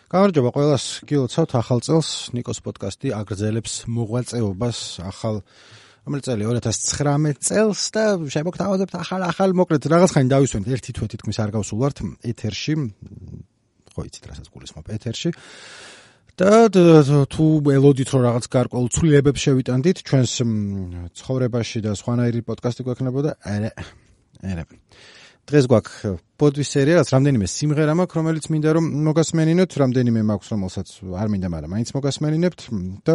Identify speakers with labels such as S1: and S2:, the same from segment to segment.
S1: გამარჯობა ყველას, გილოცავთ ახალ წელს, ნიკოს პოდკასტი აგრძელებს მოღვაწეობას ახალ რომელიც წელი 2019 წელს და შემოგთავაზებთ ახალ მოკლედ რაღაცხანი დავისვენთ ერთი თვე თითქმის არ გავსულვართ ეთერში. ხო იცით რასაც გულისხმობ ეთერში. და თუ ელოდით რომ რაღაც გარკვეულ ცვლილებებს შევიტანდით ჩვენს ცხოვრებაში და სხვანაირი პოდკასტი გვექნებოდა, არა. დღეს გვაქვს პოდკასტის სერია, რაც რამდენიმე სიმღერა მაქვს, რომელიც მინდა რომ მოგასმენინოთ, რამდენიმე მაქვს, რომელსაც არ მინდა, მაგრამ მაინც მოგასმენინებთ და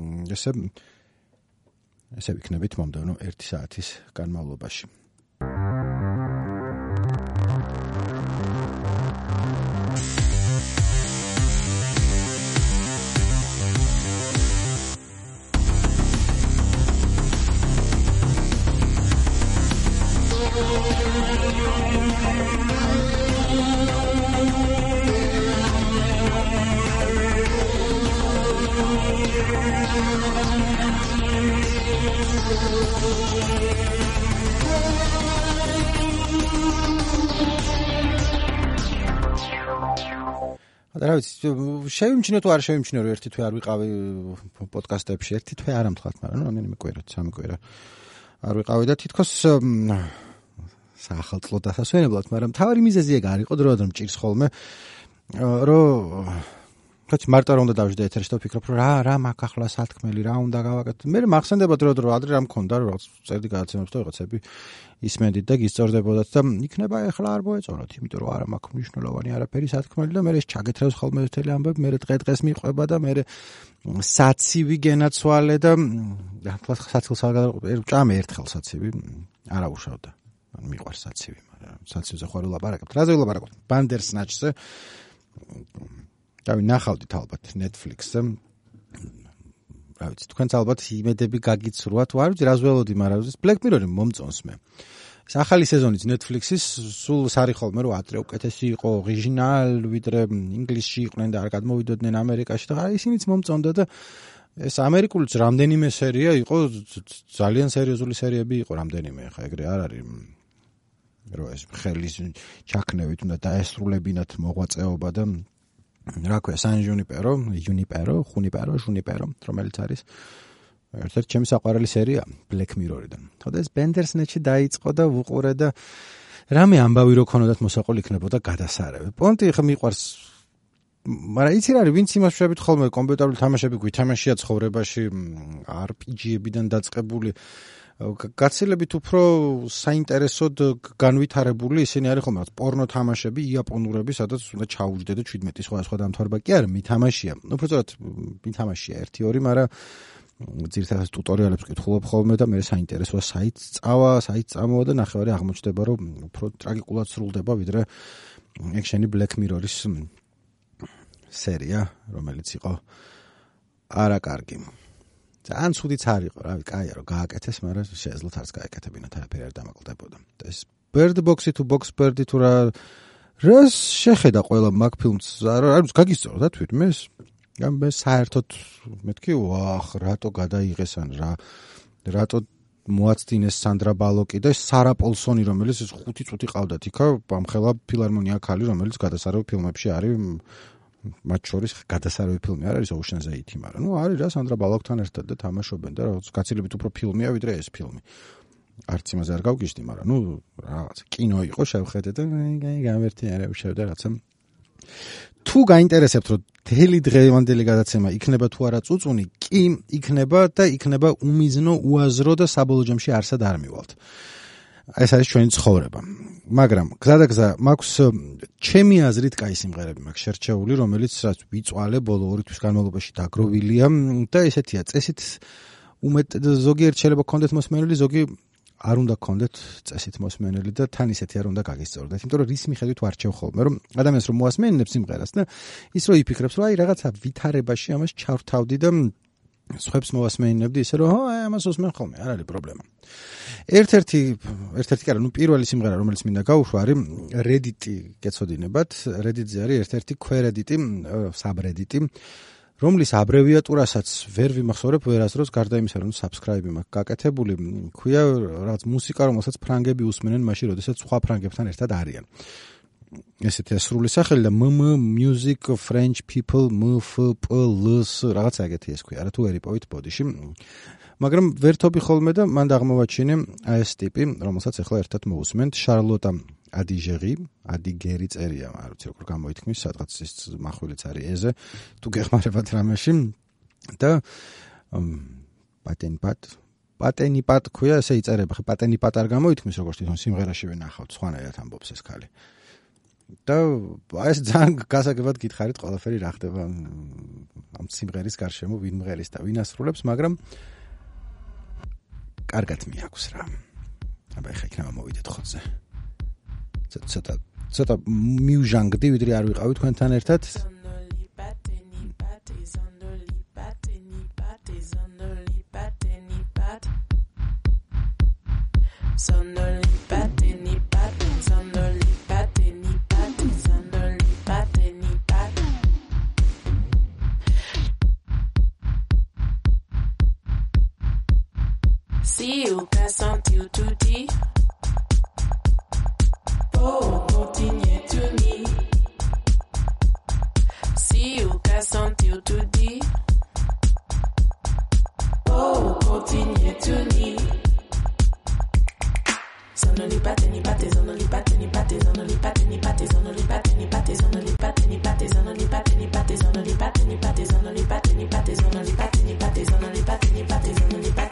S1: ესე ვიქნებით მომდევნო 1 საათის განმავლობაში. რა ვიცი, შევიმჩნიო თუ არ შევიმჩნიო რომ ერთი თვე არ ვიყავი პოდკასტებში, ერთი თვე არ ამთქვათ, მაგრამ რამდენიმე კვირა, 3 კვირა არ ვიყავი და თითქოს საახალწლო დასასვენებლად, მაგრამ თავი მიზეზი ეგ არ იყო, დროდადრო მჭირს ხოლმე, რომ რაც მარტო რომ უნდა დავждე ეთერში და ვფიქრობ, რომ რა მაქვს ახლა სათქმელი, რა უნდა გავაკეთო. მე მახსენდება დროდადრო ადრე რა მქონდა, რომ რაღაც წერდი გადაცემებს და რაღაცები ისმენდით და გისწორდებოდათ და იქნება ახლა არ მოეწონოთ, იმიტომ რომ არა მაქვს მნიშვნელოვანი არაფერი სათქმელი და მე ეს ჩაგეთრევს ხოლმე მთელი ამბები, მე დღე-დღეს მიყვება და მე საცივი გენაცვალე და ახლა საცილს ჭამე ერთხელ საცივი, არა უშავდა. მიყვარს საცივი, მაგრამ საცივზე ხარ ვლაპარაკობთ. რაზე ვლაპარაკობთ? ბანდერსნაჩზე. დავი ნახავდით ალბათ Netflix-ზე. რა ვიცი, თქვენც ალბათ იმედები გაგიცრუათ, თუ არ ვიცი რას ველოდი, მაგრამ Black Mirror-ი მომწონს მე. ეს ახალი სეზონიც Netflix-ის სულ სარი ხოლმე რომ ადრე უკეთესი იყო, ორიგინალ, ვიდრე ინგლისში იყვნენ და არ გადმოვიდოდნენ ამერიკაში და ისინიც მომწონდა და ეს ამერიკულიც რამდენიმე სერია იყო, ძალიან სერიოზული სერიები იყო რამდენიმე, ხა ეგრე არ არის რომ ეს ხელის ჩაქნევით უნდა დაესრულებინათ მოღვაწეობა და რა ქვია, San Junipero, რომელიც არის ერთ-ერთი ჩემი საყვარელი სერია Black Mirror-დან. ხოდა ეს Bandersnatch-ი დაიწყო და ვუყურე და რამე ამბავი რო ქონოდათ მოსაყოლი იქნებოდა გადასარევი. პონტი ხა მიყვარს, მაგრამ იცი რა არის, ვინც იმას შვებით ხოლმე კომპიუტერული თამაშები გვითამაშია ცხოვრებაში, RPG-ებიდან დაწყებული გაცილებით უფრო საინტერესოდ განვითარებული ისინი არის ხოლმე პორნო თამაშები, იაპონურები, სადაც უნდა ჩაუჯდე და 17 სხვა დამთვარება კი არა, მითამაშია. უფრო სწორად მითამაშია 1-2, მაგრამ ძირითადად ტუტორიალებს კითხულობ ხოლმე და მე საინტერესოა საიტს წამოვა და ნახევარი აღმოჩნდება, რომ უფრო ტრაგიკულად სრულდება, ვიდრე ექშენი Black Mirror-ის სერია, რომელიც იყო არაკარგი. ძალიან ცუდიც არ იყო, რავი, კაია რომ გააკეთეს, მაგრამ შეეძლოთ არც გააკეთებინათ, არაფერი არ დამაკლდებოდა. ეს Bird Box-ი თუ Box Bird-ი თუ რას შეხედა ყველა მაგ ფილმს, არ ვიცი, გაგისწორდა თვითმეს? მე საერთოდ მეთქი, რატო გადაიღეს ან რატო მოაცდინეს სანდრა ბალოკი და სარა პოლსონი, რომელიც ეს 5 წუთი ყავდათ იქა, ამხელა ფილარმონია ქალი, რომელიც გადასარევ ფილმებში არის, მათ შორის გადასარევი ფილმი არ არის Ocean's 8, მაგრამ არის რა სანდრა ბალოკთან ერთად და თამაშობენ და რაღაც გაცილებით უფრო ფილმია ვიდრე ეს ფილმი. არც იმაზე არ გავგიშდი, მაგრამ რაღაც კინო იყო, შევხედე და გამერთიანე შევდა რაღაცა. თუ გაინტერესებთ რომ თელი დღევანდელი გადაცემა იქნება თუ არა წუწუნი, კი იქნება და იქნება უმიზნო, უაზრო და საბოლოო ჯამში არსად არ მივალთ. ეს არის ჩვენი ცხოვრება. მაგრამ გზადაგზა მაქვს ჩემი აზრით კაი სიმღერები მაქვს შერჩეული, რომელიც რაც ვიწვალე ბოლო 2 თვის განმავლობაში დაგროვილია და ესეთია წესით ზოგიერთ შეიძლება გქონდეთ მოსმენელი, ზოგი არ უნდა გქონდეთ წესით მოსმენელი და თან ისეთი არ უნდა გაგისწორდეთ, იმიტომ რომ რის მიხედვით ვარჩევ ხოლმე, რომ ადამიანს რომ მოასმენინებს სიმღერას და ის რო იფიქრებს, რომ აი რაღაცა ვითარებაში ამას ჩავრთავდი და სხვებს მოვასმენინებდი ისე რომ ამას უსმენ ხოლმე, არ არის პრობლემა. ერთ-ერთი კი არა, პირველი სიმღერა რომელიც მინდა გავუშვა არის Reddit-ი გეცოდინებათ, Reddit-ზე არის ერთ-ერთი ქვერედიტი, საბრედიტი, რომლის აბრევიატურასაც ვერ ვიმახსოვრებ ვერასდროს, გარდა იმისა რომ subscribe-ი მაქვს გაკეთებული, ქვია რაღაც მუსიკა, რომელსაც ფრანგები უსმენენ მაშინ, როდესაც სხვა ფრანგებთან ერთად არიან. ესეთი სრული სახელი და music French people MFPLS რაღაცა ეგეთი ეს ქვია, რა თუ ვერ იპოვით ბოდიში. მაგრამ ვერთობი ხოლმე და მან აღმოვაჩინე ეს ტიპი, რომელსაც ახლა ერთად მოვუსმენთ, შარლოტა ადიგერი წერია, არ ვიცი როგორ გამოითქმის, სადღაც ის מחვილიც არის ეზე, თუ გეხმარებათ რამეში და პატენიპატ ქვია, ესე იწერება, ხე პატენიპატ არ გამოითქმის, როგორც თვითონ სიმღერაში ვენახავთ, სხვანაირად ამბობს ეს ქალი. და ეს ძალიან გასაგებად გითხარით ყველაფერი რა ხდება ამ სიმღერის გარშემო, ვინ მღერის და ვინ ასრულებს, მაგრამ კარგად მიაქვს რა. აბა ხა იქნება მოვიდეთ ხოთზე. ცოტა მიუჟანგდი, ვიდრე არ ვიყავი თქვენთან ერთად.
S2: Si o que sentiu tudo, continue to me. Si o que sentiu tudo, continue to me. Sono li batte, sono li batte, sono li batte, sono li batte, sono li batte, sono li batte, sono li batte, sono li batte, sono li batte, sono li batte, sono li batte, sono li batte, sono li batte.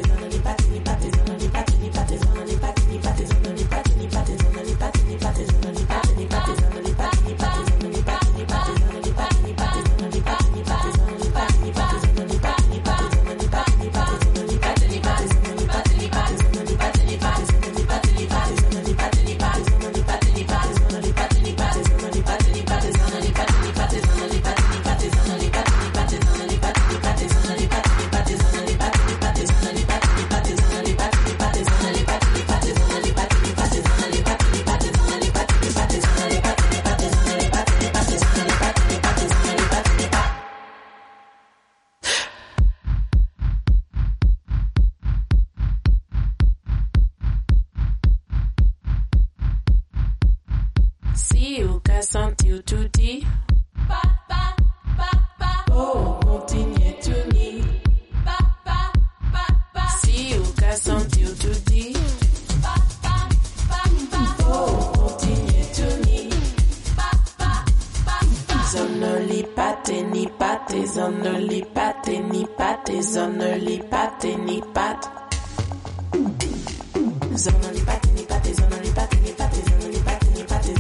S2: Si o que sentiu tudo, continue to me. Si o que sentiu tudo, continue to me. Sono li batte, sono li batte, sono li batte, sono li batte, sono li batte, sono li batte.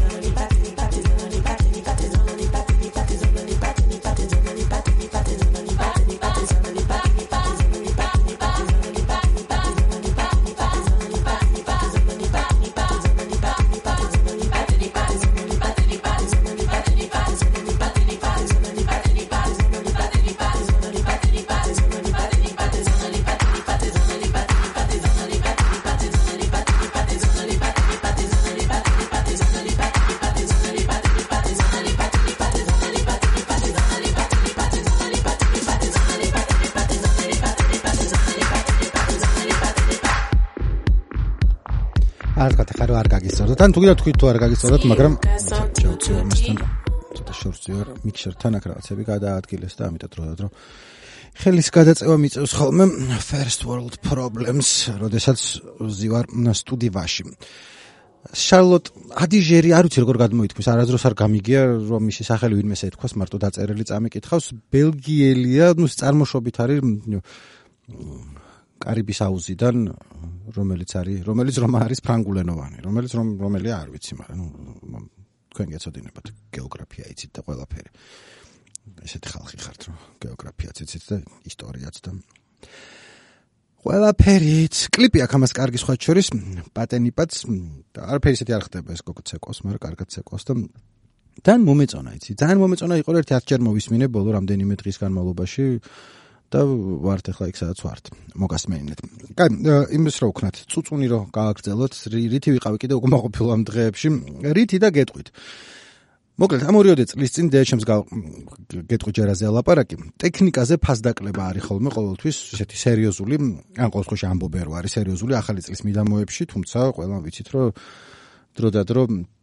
S1: არ გაგისწორდათ. ან თუ კიდევ თქვით თუ არ გაგისწორდათ, მაგრამ ჩავწიო ამასთან. ცოტა შორცია მიქსერთან აქ რაღაცები გადაადგილეს და ამიტომ დრო ხელის გადაწევა მიწევს ხოლმე first world problems, როდესაც ვზივარ სტუდიაში. შარლოტ ადიჟერი არ ვიცი როგორ გადმოითქმის, არასდროს არ გამიგია რომ მისი სახელი ვინმეს ეთქვას, მარტო დაწერილი წამიკითხავს, ბელგიელია, წარმოშობით არის კარიბის აუზიდან, რომელიც რომ არის ფრანგულენოვანი, რომელია არ ვიცი, მაგრამ თქვენ გეცოდინებათ გეოგრაფია იცით და ყველაფერი. ესეთი ხალხი ხართ, რომ გეოგრაფიაც იცით და ისტორიაც და ყველაფერიც. კლიპი აქ ამას კარგი სხვა შორის, პატენიპატს და არაფერი ისეთი არ ხდება ეს გოგო ცეკოს, მაგრამ კარგად ცეკოს და ძალიან მომეწონა, იცი. ძალიან მომეწონა იყო ერთი 10 ჯერ მოვისმინე ბოლო რამდენიმე დღის განმავლობაში. და ვართ ახლა იქ სადაც ვართ მოგასმენინეთ. კაი, იმის რო ვქნათ, წუწუნი რო გააგრძელოთ, რითი ვიყავი კიდე უკმაყოფილო ამ დღეებში, რითი და გეტყვით. მოკლედ, ამ 2 წლის წინ დეჩემს გეტყვი ჯერაზე ალაპარაკი, ტექნიკაზე ფასდაკლება არის ხოლმე ყოველთვის, ესეთი სერიოზული, ან ყოველ შემთხვევაში ამბობენ რომ არის სერიოზული ახალი წლის მიდამოებში, თუმცა ყველამ ვიცით რომ დრო და დრო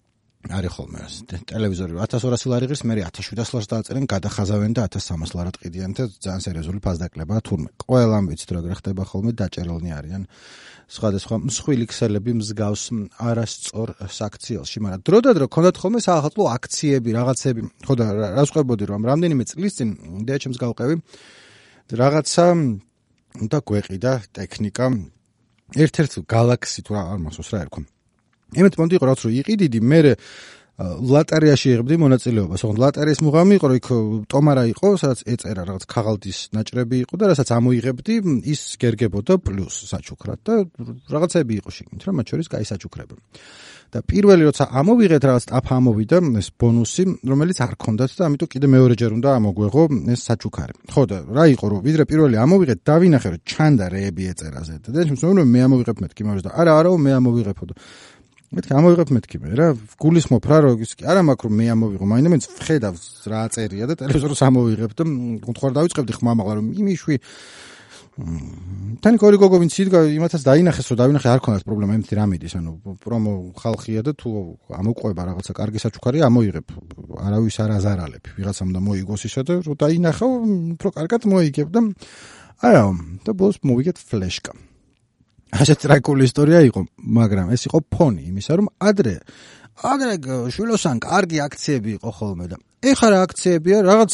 S1: არის ხოლმე ტელევიზორი 1200 ლარი ღირს, მე 1700 ლარს დააწერენ, გადახაზავენ და 1300 ლარად ყიდიან და ძალიან სერიოზული ფასდაკლებაა თურმე. ყველა ამბიც თუ რა ხდება ხოლმე დაჭერილნი არიან სხვადასხვა მსხვილი ქსელები მსგავს არასწორ საქციელში, მაგრამ დროდადრო ქონდათ ხოლმე საახალწლო აქციები, რაღაცები. ხო და რას ყვებოდი რომ რამდენიმე წლის წინ დეჩემს გავყევი რაღაცა და გვეყიდა ტექნიკა ერთ-ერთ Galaxy თუ არ მახსოვს რა ერქვა. იმით მომდი იყო რაც რომ იყიდიდი მე ლატარიაში იღებდი მონაწილეობას. ოღონდ ლატარიის მუღამი იყო, იქ ტომარა იყო, სადაც ეწერა რაღაც ქაღალდის ნაჭრები იყო და რასაც ამოიღებდი, ის გერგებოდა პლუს საჩუქრად და რაღაცები იყო შიგნით, რა მათ შორის კაი საჩუქრები. და პირველი როცა ამოვიღეთ რაღაც ტაფა ამოვიდა ეს ბონუსი, რომელიც არ ქონდათ და ამიტომ კიდე მეორეჯერ უნდა ამოგვეღო ეს საჩუქარი. ხო და რა იყო რომ ვიდრე პირველი ამოვიღეთ, დავინახე რომ ჩანდა რეები ეწერაზე და მე ამოვიღებ მეთქი მაგრამ და არა მე ამოვიღებო და მეთქი ამოვიღებ მეთქი მე რა გულისხმობ რა რომ ის კი არა მაქვს რომ მე ამოვიღო მაინც ვხედავს რა წერია და ტელევიზორს ამოვიღებ და თქვა დავიწყებდი ხმამაღლა რომ იმიშვი თან კორიგოგო ვინც იდგა იმათაც დაინახეს რომ დავინახე არ ქონდათ პრობლემა იმითი რა მიდის ანუ პრომო ხალხია და თუ ამოყვება რაღაცა კარგი საჩუქარი ამოიღებ არავის არ აზარალებ ვიღაცამ და მოიგოს ისა და რომ დაინახო უფრო კარგად მოიგებ და არა და ბოლოს მოვიგეთ ფლეშკა ასეთ ტრაკული ისტორია იყო, მაგრამ ეს იყო ფონი იმისა, რომ ადრე შვილოსან კარგი აქციები იყო ხოლმე და ეხლა რა აქციებია, რაღაც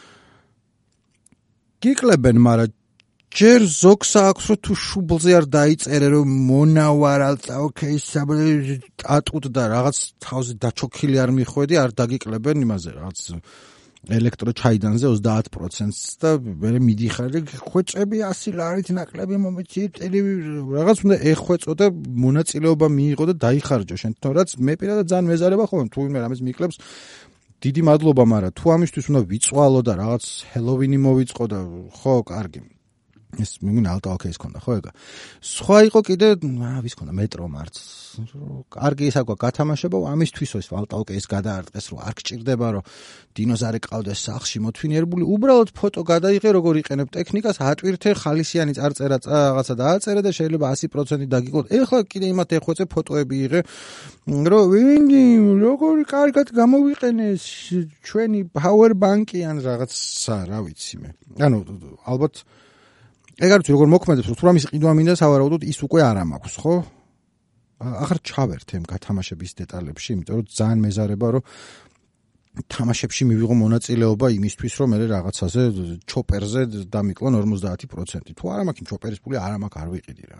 S1: გიკლებენ, მაგრამ ჯერ ზოგს აქვს რომ თუ შუბლზე არ დაიწერე რომ მონავარალ ოკეი სტატუტ და რაღაც თავზე დაჩოქილი არ მიხვედი, არ დაგიკლებენ იმაზე რაღაც ელექტროჩაიდანზე 30%-ს და მე მიდიხარ ხვეწები 100 ლარით ნაკლები მომეცი რაღაც უნდა ეხვეწო და მონაწილეობა მიიღო და დაიხარჯო შენ თორაც მე პირადად ძალიან მეზარება ხოლმე თუ ვინმე რამეს მიკლებს დიდი მადლობა მაგრამ თუ ამისთვის უნდა ვიწვალო და რაღაც ჰელოვინი მოვიწყო და ხო კარგი ეს მიგონა ალტაოკეის ქონდა ხო ეგა სხვა იყო კიდე ვის ქონდა მეტრომარც კარგი ის აქვს გათამაშება ამისთვის ის ალტაოკეის გადაარტყეს რომ არ გჭირდება რომ დინოზავრი ყავდეს სახლში მოთვინიერებული უბრალოდ ფოტო გადაიღე როგორ იყენებ ტექნიკას ატვირთე ხალისიანი წარწერა რაღაცა დააწერე და შეიძლება 100% დაგიყოთ ეხლა კიდე იმათ ეხვეწე ფოტოები იღე რომ ვინდი როგორ კარგად გამოვიყენეს ჩვენი power bank-ი ან რაღაცა რა ვიცი მე ანუ ალბათ ეგ არ ვიცი როგორ მოქმედებს თუ რამის ყიდვა მინდა სავარაუდოდ ის უკვე არ ამაქვს ხო ახლა ჩავერთე ამ გათამაშების დეტალებში იმიტომ რომ ძალიან მეზარება რომ თამაშებში მივიღო მონაწილეობა იმისთვის რომ მე რაღაცაზე ჩოპერზე დამიკლონ 50% თუ არა მაქვს ჩოპერის პული არ მაქვს არ ვიყიდი რა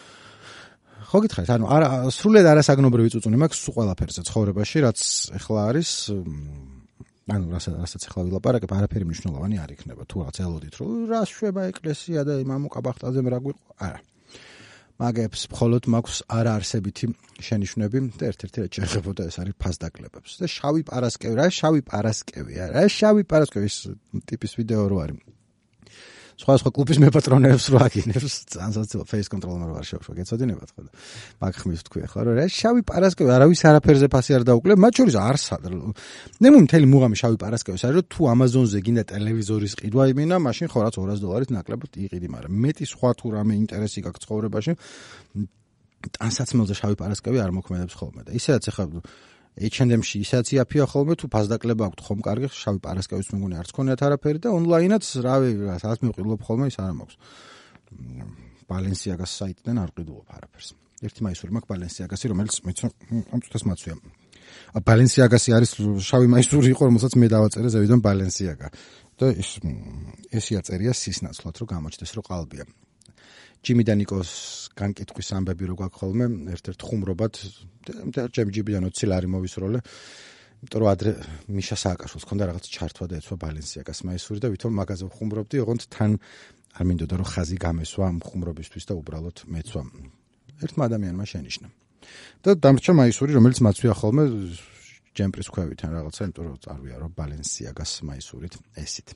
S1: ხო გითხარით ანუ არა სრულად არასაგნობრივი წუწუნი მაქვს სულ ყველაფერზე ცხოვრებაში რაც ახლა არის ანუ რასაც ახლა ვილაპარაკებ არაფერი მნიშვნელოვანი არ იქნება თუ რაღაც ელოდით რომ რა შვება ეკლესია და მამუკაბახტაზე რა გვიყო არა მაგებს მხოლოდ მაქვს არაარსებითი შენიშვნები და ერთ-ერთი რაც შეეხებოდა ეს არის ფასდაკლებებს და შავი პარასკევი რა შავი პარასკევია რა შავი პარასკევის ტიპის ვიდეო რო არის სხვა კლუბის მეპატრონეებს რო აგინებს ძალიან face control-მა რო არ შევშვა გეცოდინებათ ხო და მაგ ხმის თქვი ახლა რომ რა შავი პარასკევი არავის არაფერზე ფასი არ დაუკლებ მათ შორის არსად ნემუ მთელი მუღამი შავი პარასკევის არის რომ თუ Amazon-ზე გინდა ტელევიზორის ყიდვა იმინა მაშინ ხო რაც $200 ნაკლებად იყიდი მაგრამ მეტი სხვა თუ რამე ინტერესი გაქვს ცხოვრებაში ტანსაცმელზე შავი პარასკევი არ მოქმედებს ხოლმე და ისედაც ახლა H&M-ში ისაც იაფია ხოლმე თუ ფასდაკლება აქვს ხომ კარგი შავი პარასკევის მეგონი არც ქონიათ არაფერი და ონლაინაც რავი სადაც მივყიდულობ ხოლმე ის არ მაქვს Balenciaga-ს საიტიდან არ ვყიდულობ არაფერს ერთი მაისური მაქვს Balenciaga-ი რომელიც მეც ამ წუთას მაცვია Balenciaga-ი არის შავი მაისური იყო რომელსაც მე დავაწერე ზევიდან Balenciaga და ეს იაწერია სისნაცვლად რომ გამოჩნდეს რომ ყალბია ჯიმი და ნიკოს განკითხვის ამბები რო გვაქვს ხოლმე ერთ-ერთ ხუმრობად ჯიმიდან 20 ლარი მოვისროლე იმიტომ რომ ადრე მიშა სააკაშვილს ქონდა რაღაც ჩართვა და ეცვა Balenciaga-ს მაისური და ვითომ მაგაზე ხუმრობდი ოღონდ თან არ მინდოდა რომ ხაზი გამესვა ამ ხუმრობისთვის და უბრალოდ მეცვა ერთმა ადამიანმა შენიშნა და დამრჩა მაისური რომელიც მაცვია ხოლმე ჯემპრის ქვევითან რაღაცა იმიტომ რომ წარვია რომ Balenciaga-ს მაისურით ესით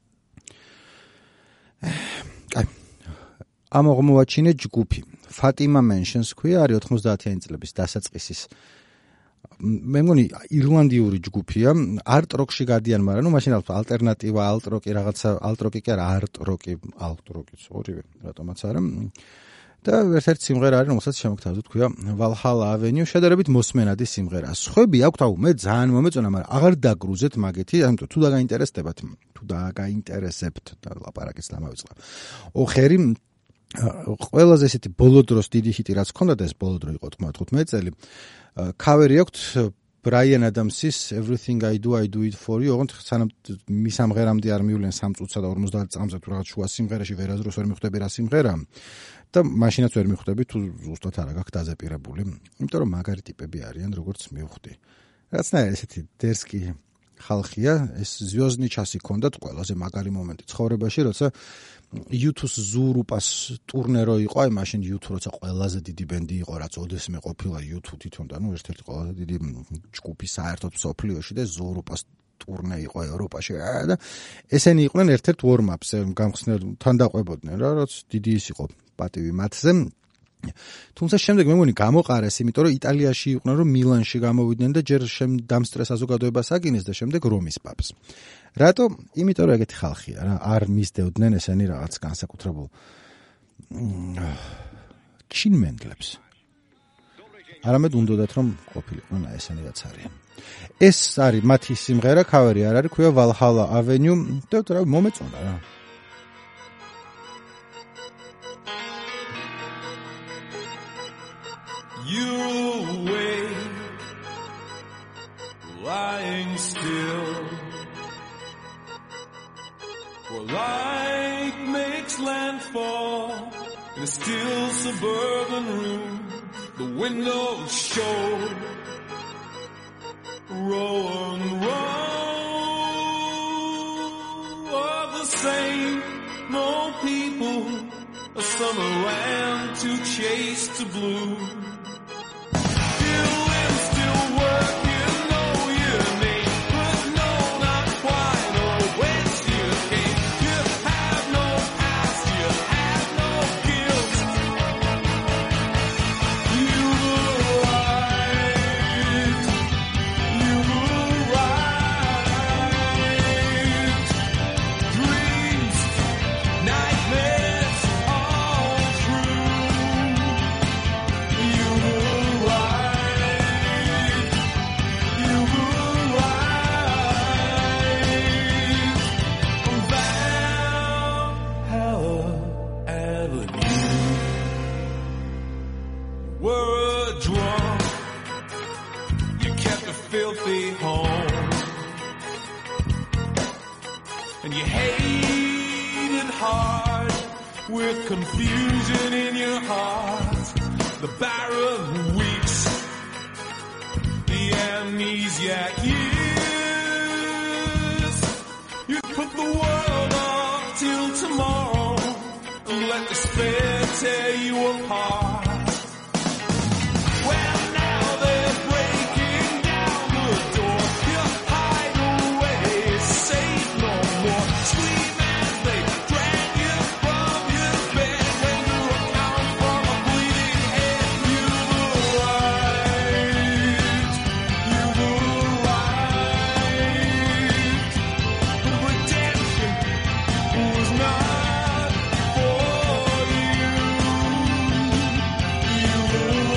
S1: კაი ამ აღმოაჩინე ჯგუფი Fatima Mansions ქვია არის 90-იანი წლების დასაწყისის მე მგონი ირლანდიური ჯგუფია არტ-როკში გადიან მაგრამ ნუ მაშინ ალტერნატივა ალტროკი რაღაცა ალტროკი კი არა არტ-როკი ორივე რატომაც არა და ერთ-ერთი სიმღერა არის, რომელსაც შემოგთავაზოთ, თქვია Valhalla Avenue, შედარებით მოსმენადი სიმღერა. სხვები აქვთ, მე ძალიან მომეწონა, მაგრამ აღარ დაგრუზეთ მაგეთი, ამიტომ თუ დაგაინტერესებთ და ლაპარაკიც დამავიწყდა. ოხერი ყველაზე ესეთი ბოლო დროს დიდი ჰიტი რაც ჰქონდა და ეს ბოლო დრო იყო 15 წელი. Cover-ი აქვს Brian Adams-ის Everything I Do It For You, ოღონდ სანამ მის ამღერამდე არ მივლენ 3 წუთსა და 50 წამზე თუ რაღაც შუა სიმღერაში ვერაზროს ვერ მიხვდები რა სიმღერა და მაშინაც ვერ მიხვდები თუ ზუსტად არა გაქვს დაზეპირებული. იმიტომ რომ მაგარი ტიპები არიან, როგორც მივხვდი. რაღაცნაირად ესეთი დერსკი ხალხია, ეს ზვიოზნი ჩასი ქონდათ ყველაზე მაგარი მომენტი ცხოვრებაში, როცა YouTube-ს ზურუპას ტურნე რო იყო, აი მაშინ YouTube როცა ყველაზე დიდი ბენდი იყო, რაც ოდესმე ყოფილა YouTube თვითონ და ერთ-ერთი ყველაზე დიდი ჯგუფი საერთოდ მსოფლიოში და ზურუპას ტურნე იყო ევროპაში და ესენი იყვნენ ერთ-ერთ warm-ups, გამხსნელ თან დაყვებოდნენ რა, რაც დიდი ის იყო პატივი მათზე. თუმცა შემდეგ მე მგონი გამოყარეს, იმიტომ რომ იტალიაში იყვნენ, რომ მილანში გამოვიდნენ და ჯერ დამსწრეს საზოგადოებას აგინეს და შემდეგ რომის პაპს. რატო? იმიტომ რომ ეგეთი ხალხია რა, არ მისდევდნენ ესენი რაღაც განსაკუთრებულ ჩინმენდლებს. არამედ უნდათ რომ ყოფილიყვნენ ესენი რაც არიან. ეს არის მათი სიმღერა, cover-ი არ არის, ქვია Valhalla Avenue და რა მომეწონა რა.
S3: You awake, lying still, where light makes landfall in a still suburban room. The windows show row and row of the same old people. A summer ran to chase to blue. Confusion in your heart, the barren weeks, the amnesiac years. You put the world off till tomorrow and let despair tear you apart. Well, now they're breaking down the door. You hide away, safe no more. Scream as they drag you from your bed. When you're out from a bleeding head, you've arrived. You've arrived. But redemption was not for you. You've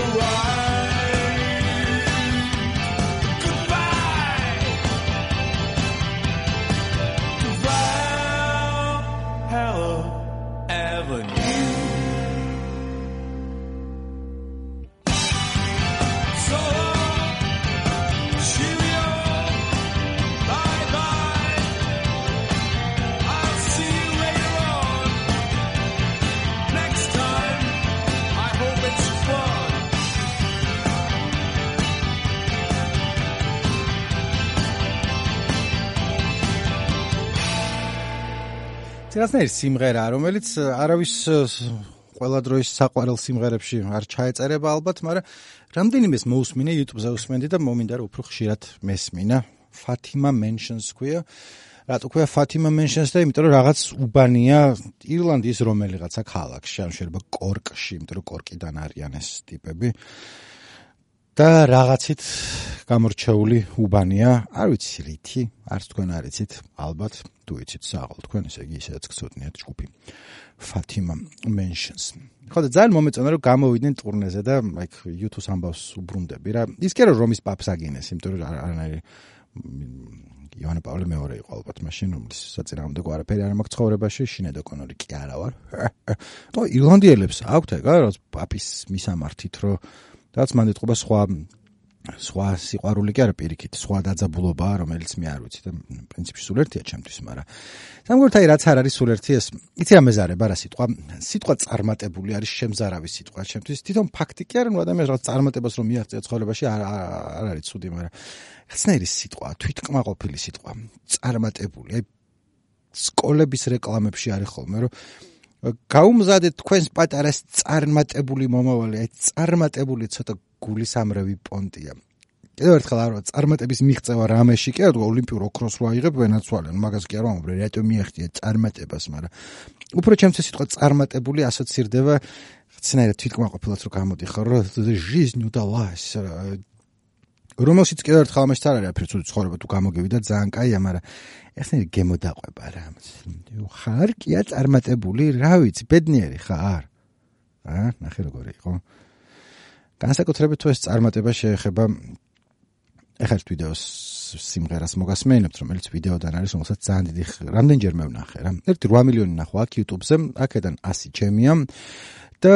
S3: arrived. Goodbye. Valhalla Avenue. So cheerio, bye bye. I'll see you later on. Next time, I hope it's fun.
S1: ცერასნაირი სიმღერა, რომელიც არავის ყველა დროის საყვარელ სიმღერებში არ ჩაეწერება ალბათ, მაგრამ რამდენიმეს მოусმინე YouTube-ზე უსმენდი და მომინდა რომ უფრო ხშირად მესმინა. Fatima Mansions ქვია. რატო ქვია Fatima Mansions და იმიტომ რომ რაღაც უბანია ირლანდიის რომელიღაცა ქალაქში, ან შეიძლება კორკში, იმიტომ რომ კორკიდან არიან ეს ტიპები. და რაღაცით გამორჩეული უბანია, არ ვიცი რითი, არც თქვენ არ იცით, ალბათ თუ იცით საყოველთაოდ თქვენ, ესე იგი ისედაც გწოდნიათ ჯგუფი Fatima Mansions. ხო და ძალიან მომეწონა რომ გამოვიდნენ ტურნეზე და like YouTube-ს ამბავს უბრუნდები რა. ის კი არა რომის პაპს აგინეს, იმიტომ რომ არანაირი იოანე პავლე მეორე იყო ალბათ მაშინ, რომლის საწინააღმდეგო არაფერი არ მაქვს ცხოვრებაში, შინედო კონორი კი არა ვარ. ნუ ირლანდიელებს აქვთ ეგ რა, პაპის მისამართით რომ რაც მან ეთყობა სხვა სიყვარული კი არა პირიქით, სხვა დაძაბულობაა, რომელიც მე არ ვიცი და პრინციპში სულ ერთია ჩემთვის, მაგრამ სამგორთ აი რაც არ არის სულ ერთი ეს, იცი რა მეზარება რა სიტყვა წარმატებული არის შემზარავი სიტყვა ჩემთვის, თვითონ ფაქტი კი არა, ნუ ადამიანს რაღაც წარმატებას რომ მიაღწია ცხოვრებაში არ არის ცუდი, მაგრამ რაღაცნაირი სიტყვა, თვითკმაყოფილი სიტყვა, წარმატებული, აი სკოლების რეკლამებში არის ხოლმე, რომ გაუმზადეთ თქვენს პატარას წარმატებული მომავალი, აი წარმატებული ცოტა გულისამრევი პონტია. კიდევ ერთხელ არა, წარმატების მიღწევა რამეში კი არა, ოლიმპიურ ოქროს რო აიღებ ვენაცვალე, მაგას კი არ ვამბობ, რატომ მიაღწია წარმატებას, მაგრამ უფრო ჩემთვის სიტყვა წარმატებული ასოცირდება ცნაირად თვითკმაყოფილად რო გამოდიხარ, რომ жизнь удалась. რომელშიც კიდევ ერთხელ ამაში არ არის აფერი ცუდი ცხოვრება თუ გამოგივიდა ძალიან კაია, მაგრამ ეხლა გემოდაყვება რა. ხარ კია წარმატებული, რა ვიცი, ბედნიერი ხარ? ნახე როგორი იყო. განსაკუთრებით თუ ეს წარმატება შეეხება ეხლა ვიდეოს სიმღერას მოგასმენებთ, რომელიც ვიდეოდან არის, რომელსაც ძალიან დიდი რამდენჯერმე ვნახე რა. 8 მილიონი ნახვა აქ YouTube-ზე, აქედან 100 ჩემია და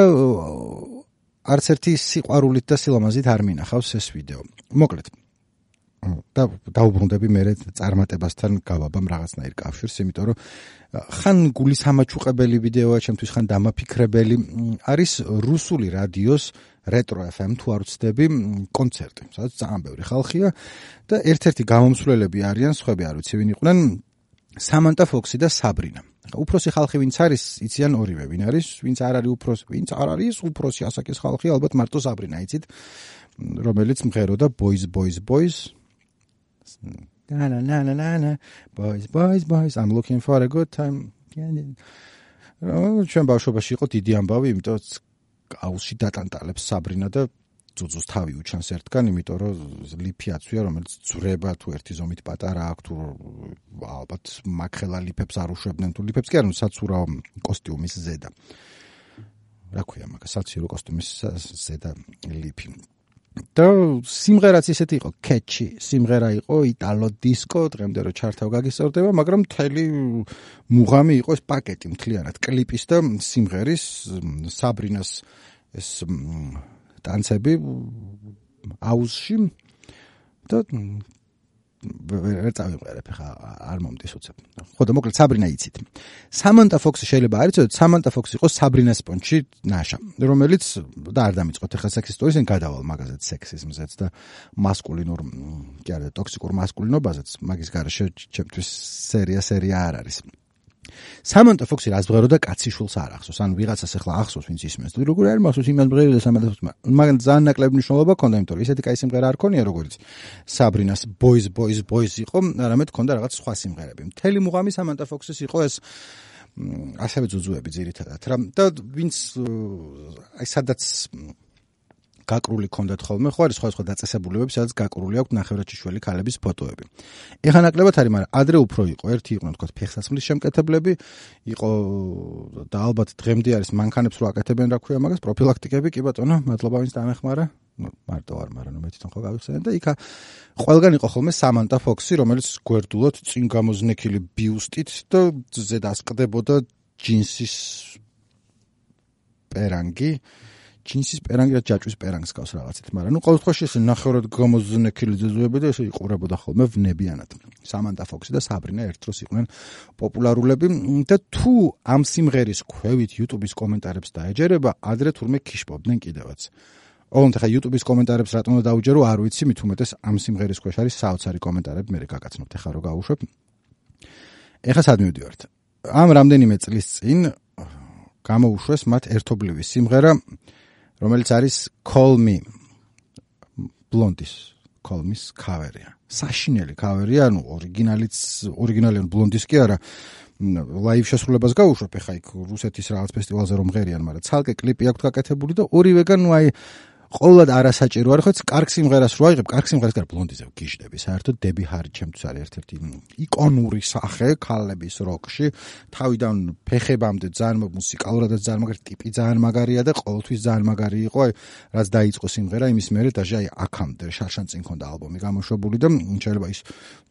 S1: არც ერთი სიყვარულით და სილამაზით არ მინახავს ეს ვიდეო. მოკლედ და დაუბრუნდები მე წარმატებასთან გავაბამ რაღაცნაირ კავშირს, იმიტომ რომ ხან გულისამაჩუყებელი ვიდეოა ჩემთვის, ხან დამაფიქრებელი არის რუსული რადიოს Retro FM თუ არ ვცდები კონცერტი, სადაც ძალიან ბევრი ხალხია და ერთ-ერთი გამომსვლელები არიან, სხვები არ ვიცი ვინ იყვნენ, Samantha Fox და Sabrina. უფროსი ხალხი ვინც არის, იციან ორივე ვინ არის, ვინც არ არის უფროსი, ვინც არ არის უფროსი ასაკის ხალხი, ალბათ მარტო Sabrina იცით, რომელიც მღეროდა Boys Na na na na na boys I'm looking for a good time. ჩვენ ბავშვობაში იყო დიდი ამბავი, იმიტომ აუზში დატანტალებს Sabrina და ძუძუს თავი უჩანს ერთგან, იმიტომ რომ ლიფი აცვია, რომელიც ძვრება თუ ერთი ზომით პატარა აქვს, თუ ალბათ მაქხელა ლიფებს არ უშვებდნენ, თუ ლიფებს კი არა, საცურა კოსტიუმის ზედა. რა ქვია მაგას, საცურა კოსტიუმის ზედა ლიფი. და სიმღერაც ისეთი იყო, catchy, სიმღერა იყო იტალო დისკო, დღემდე რო ჩართავ გაგისწორდება, მაგრამ მთელი მუღამი იყო ეს პაკეტი მთლიანად, კლიპის და სიმღერის, Sabrina-ს ეს ტანცები აუზში და ვერ წავიმღერებ ხა არ მომდის უცებ. ხო და მოკლედ Sabrina იცით. Samantha Fox შეიძლება არ იცოდეთ, Samantha Fox იყო Sabrina Sponge-ში ნაშა, რომელიც და არ დამიწყოთ ხა სექსისტორის ან გადავალ მაგაზეთ სექსიზმზეც და მასკულინურ, კი არა, ტოქსიკურ მასკულინობაზეც, მაგის გარეშე ჩემთვის სერია არ არის. Samantha Fox-ი რაც მღეროდა კაციშვილს არ ახსოვს, ანუ ვიღაცას ახლა ახსოვს, ვინც ისმენს. როგორ არის მახსოვს იმას მღეროდა Samantha Fox-მა. მაგრამ ძალიან ნაკლები მნიშვნელობა ჰქონდა, იმიტომ რომ ისეთი კაი სიმღერა არ ქონია, როგორც Sabrina-ს Boys იყო, არამედ ჰქონდა რაღაც სხვა სიმღერები. მთელი მუღამი Samantha Fox-ის იყო ეს ასევე ძუძუები ძირითადად რა. და ვინც აი სადაც გაკრული ქონდათ ხოლმე, ხო არის სხვა დაწესებულებები, სადაც გაკრული აქვს ნახევრადჭიშველი ქალების ფოტოები. ეხლა ნაკლებად არის, მაგრამ ადრე უფრო იყო, ერთი იყვნენ თქო ფეხსაცმლის შემკეთებლები, იყო და ალბათ დღემდე არის მანქანებს რო აკეთებენ, რა ქვია მაგას, პროფილაქტიკები, კი ბატონო, მადლობა ვინც დამეხმარა. მარტო არ, მაგრამ მე თვითონ ხო გავიხსენე და იქა ყველგან იყო ხოლმე Samantha Fox-ი, რომელიც გვერდულად წინ გამოზნექილი ბიუსტით და ზედ ასკდებოდა ჯინსის პერანგი. ჯინსის პერანგი და ჯაჭვის პერანგს გავს რაღაცით, მაგრამ ყოველ შემთხვევაში ეს ნახევრად გამოზნექილი ძუძუები და ესე იყურებოდა ხოლმე ვნებიანად. Samantha Fox-ი და Sabrina ერთ დროს იყვნენ პოპულარულები და თუ ამ სიმღერის ქვევით YouTube-ის კომენტარებს დაეჯერება, ადრე თურმე ქიშპობდნენ კიდევაც. ოღონდ ხა YouTube-ის კომენტარებს რატომ დაუჯერო, არ ვიცი, მით უმეტეს ამ სიმღერის ქვეშ არის საოცარი კომენტარები, მე გაგაცნობთ ხა რო გავუშვებ. ეხლა სად მივდივართ? ამ რამდენიმე წლის წინ გამოუშვეს მათ ერთობლივი სიმღერა, რომელიც არის Call Me, Blondie Call Me-ს ქავერია. საშინელი ქავერია, ანუ ორიგინალი Blondie-ს კი არა, ლაივ შესრულებას გავუშვებ, ხა იქ რუსეთის რაღაც ფესტივალზე რომ მღერიან, მაგრამ ცალკე კლიპი აქვს გაკეთებული და ორივეგან, ნუ აი ყოველად არასაჭირო არის, ხო, კარგ სიმღერას რო აიღებ, კარგ სიმღერას გარ ბლონდიზე ვგიჟდები. საერთოდ დები ჰარი ჩემთვის არის ერთ-ერთი იკონური სახე ქალების როკში. თავიდან ფეხებამდე ძალიან მუსიკალურადაც ძალიან მაგარი ტიპი ძალიან მაგარია და ყოველთვის ძალიან მაგარი იყო, აი, რაც დაიწყო სიმღერა, იმის მერე დაჟე აი აქამდე შარშან წინ ქონდა ალბომი გამოშვებული და შეიძლება ის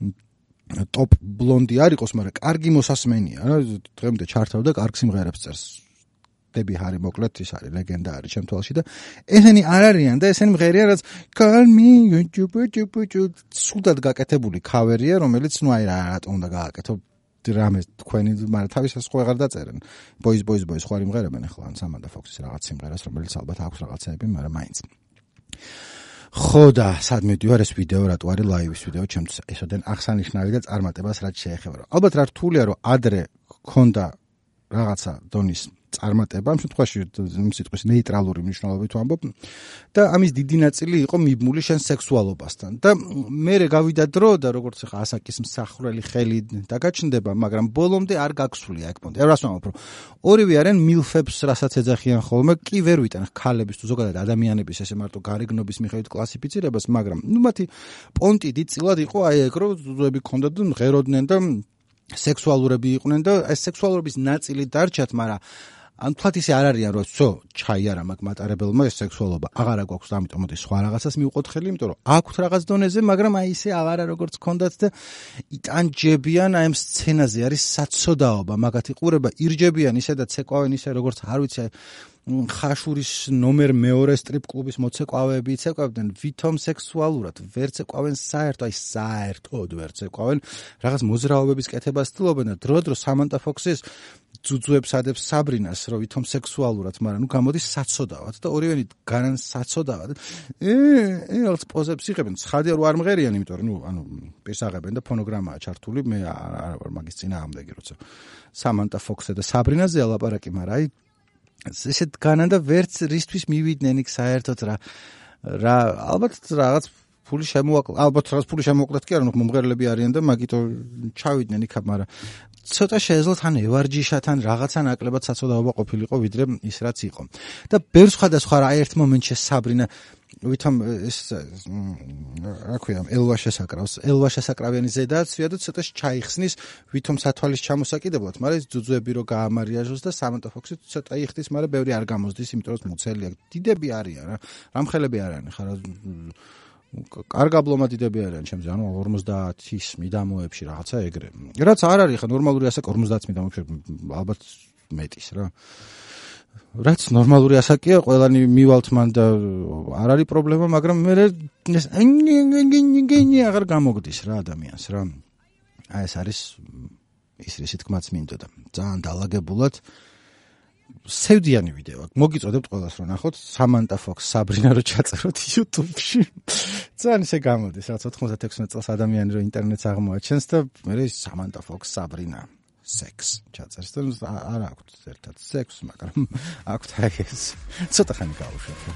S1: ტოპ ბლონდი არ იყოს, მაგრამ კარგი მოსასმენია, რა, დღემდე ჩართავდა კარგ სიმღერებს წერს. დები ჰარი მოკლედ ის არის ლეგენდა არის ჩემ თვალში და ესენი არ არიან და ესენი მღერიან რაც call me სუდად გაკეთებული ქავერია რომელიც ნუ აი რატომ უნდა გააკეთო რამე თქვენი მაგრამ თავისას ხო აღარ დაწერენ boys ხო არ იმღერებენ ახლა ან სამანდა ფოქსის რაღაც სიმღერას რომელიც ალბათ აქვს რაღაცები მაგრამ მაინც ხო და სად მიდივარ ეს ვიდეო რატო არის ლაივის ვიდეო ჩემთვის ესოდენ აღსანიშნავი და წარმატებას რაც შეეხება ალბათ რა რთულია რომ ადრე ქონდა რაღაცა დონის წარმატება, ამ შემთხვევაში სიტყვის ნეიტრალური მნიშვნელობით ვამბობ და ამის დიდი ნაწილი იყო მიბმული შენ სექსუალობასთან და მე გავიდა დრო და როგორც ახლა ასაკის მსახრელი ხელი დაგაჩნდება, მაგრამ ბოლომდე არ გაგსულია ეგ პონტი. რას ვამბობ, რომ ორივე არიან მილფებს, რასაც ეძახიან ხოლმე, კი ვერ ვიტან ქალების თუ ზოგადად ადამიანების ესე მარტო გარეგნობის მიხედვით კლასიფიცირებას, მაგრამ ნუ მათი პონტი დიდწილად იყო აი ეგ რომ ზუზები ქონდათ და მღეროდნენ და სექსუალურები იყვნენ და ეს სექსუალურობის ნაწილი დარჩათ, მაგრამ ან თქვათ ისე არ არიან რომ всё ჩაი არა მაგ მატარებელმა ეს სექსუალობა აღარა გვაქვს და ამიტომ მოდი სხვა რაღაცას მივყოთ ხელი იმიტომ რომ აქვთ რაღაც დონეზე მაგრამ აი ისე აღარა როგორც ქონდათ და იტანჯებიან აი ამ სცენაზე არის საცოდაობა მაგათი ყურება ირჯებიან ისე და ცეკვავენ ისე როგორც არ ვიცი ხაშურის ნომერ მეორე სტრიპ კლუბის მოცეკვავეები ცეკვავდნენ ვითომ სექსუალურად ვერ ცეკვავენ საერთოდ ვერ ცეკვავენ რაღაც მოძრაობების კეთებას ცდილობენ და დრო სამანტა ფოქსის ძუძუებს ადებს საბრინას რომ ვითომ სექსუალურად, მაგრამ ნუ გამოდის საცოდავად და ორივენი განან საცოდავად. რაღაც პოზებს იღებენ, ცხადია რომ არ მღერიან, იმიტომ რომ ნუ ანუ პირს აღებენ და ფონოგრამაა ჩართული, მე არ ვარ მაგის წინააღმდეგი, როცა სამანტა ფოქსზე და საბრინაზე ალაპარაკი, მაგრამ აი ესეთ განან და ვერც რისთვის მივიდნენ იქ საერთოდ რა ალბათ რაღაც ფული შემოუკლეთ კი არა, ნუ მომღერლები არიან და მაგითო ჩავიდნენ იქ, მაგრამ ცოტა შეეძლოთ ან ევარჯიშათ ან რაღაცა ნაკლებად საცოდაობა ყოფილიყო ვიდრე ის რაც იყო. და ბევრ სხვადასხვა რა ერთ მომენტში საბრინა ვითომ ეს რა ქვია ელვა შესაკრავიანი ზედაცვია და ცოტა ჩაიხსნის ვითომ სათვალის ჩამოსაკიდებლად, მაგრამ ეს ძუძუები რო გაამარიაჟოს და სამანტა ფოქსი ცოტა იხდის, მაგრამ ბევრი არ გამოსდის, იმიტომ რომ მუცელია. დიდები არიან რა. რამხელები არიან ხარა კარგაბლომა დიდები არიან ჩემზე, ანუ 50-ის მიდამოებში რაღაცა ეგრე. რაც არ არის ხა ნორმალური ასაკი 50-ის მიდამოებში ალბათ მეტის რა. რაც ნორმალური ასაკია, ყველანი მივალთ მან და არ არის პრობლემა, მაგრამ მე აღარ გამოგდის რა ადამიანს რა. აი ეს არის ის რისი თქმაც მინდოდა. ძალიან დაალაგებულად სევდიანი ვიდეო აქვს. მოგიწოდებთ ყველას რომ ნახოთ სამანტა ფოქს საბრინა რო ჩაწეროთ YouTube-ში. ძალიან ისე გამოდის, რაც 96 წელს ადამიანი რო ინტერნეტს აღმოაჩენს და მე სამანტა ფოქს საბრინა სექს ჩაწერს და არ აქვს ერთად სექს, მაგრამ აქვს აი ეს. ცოტა ხანი გავუშვებ.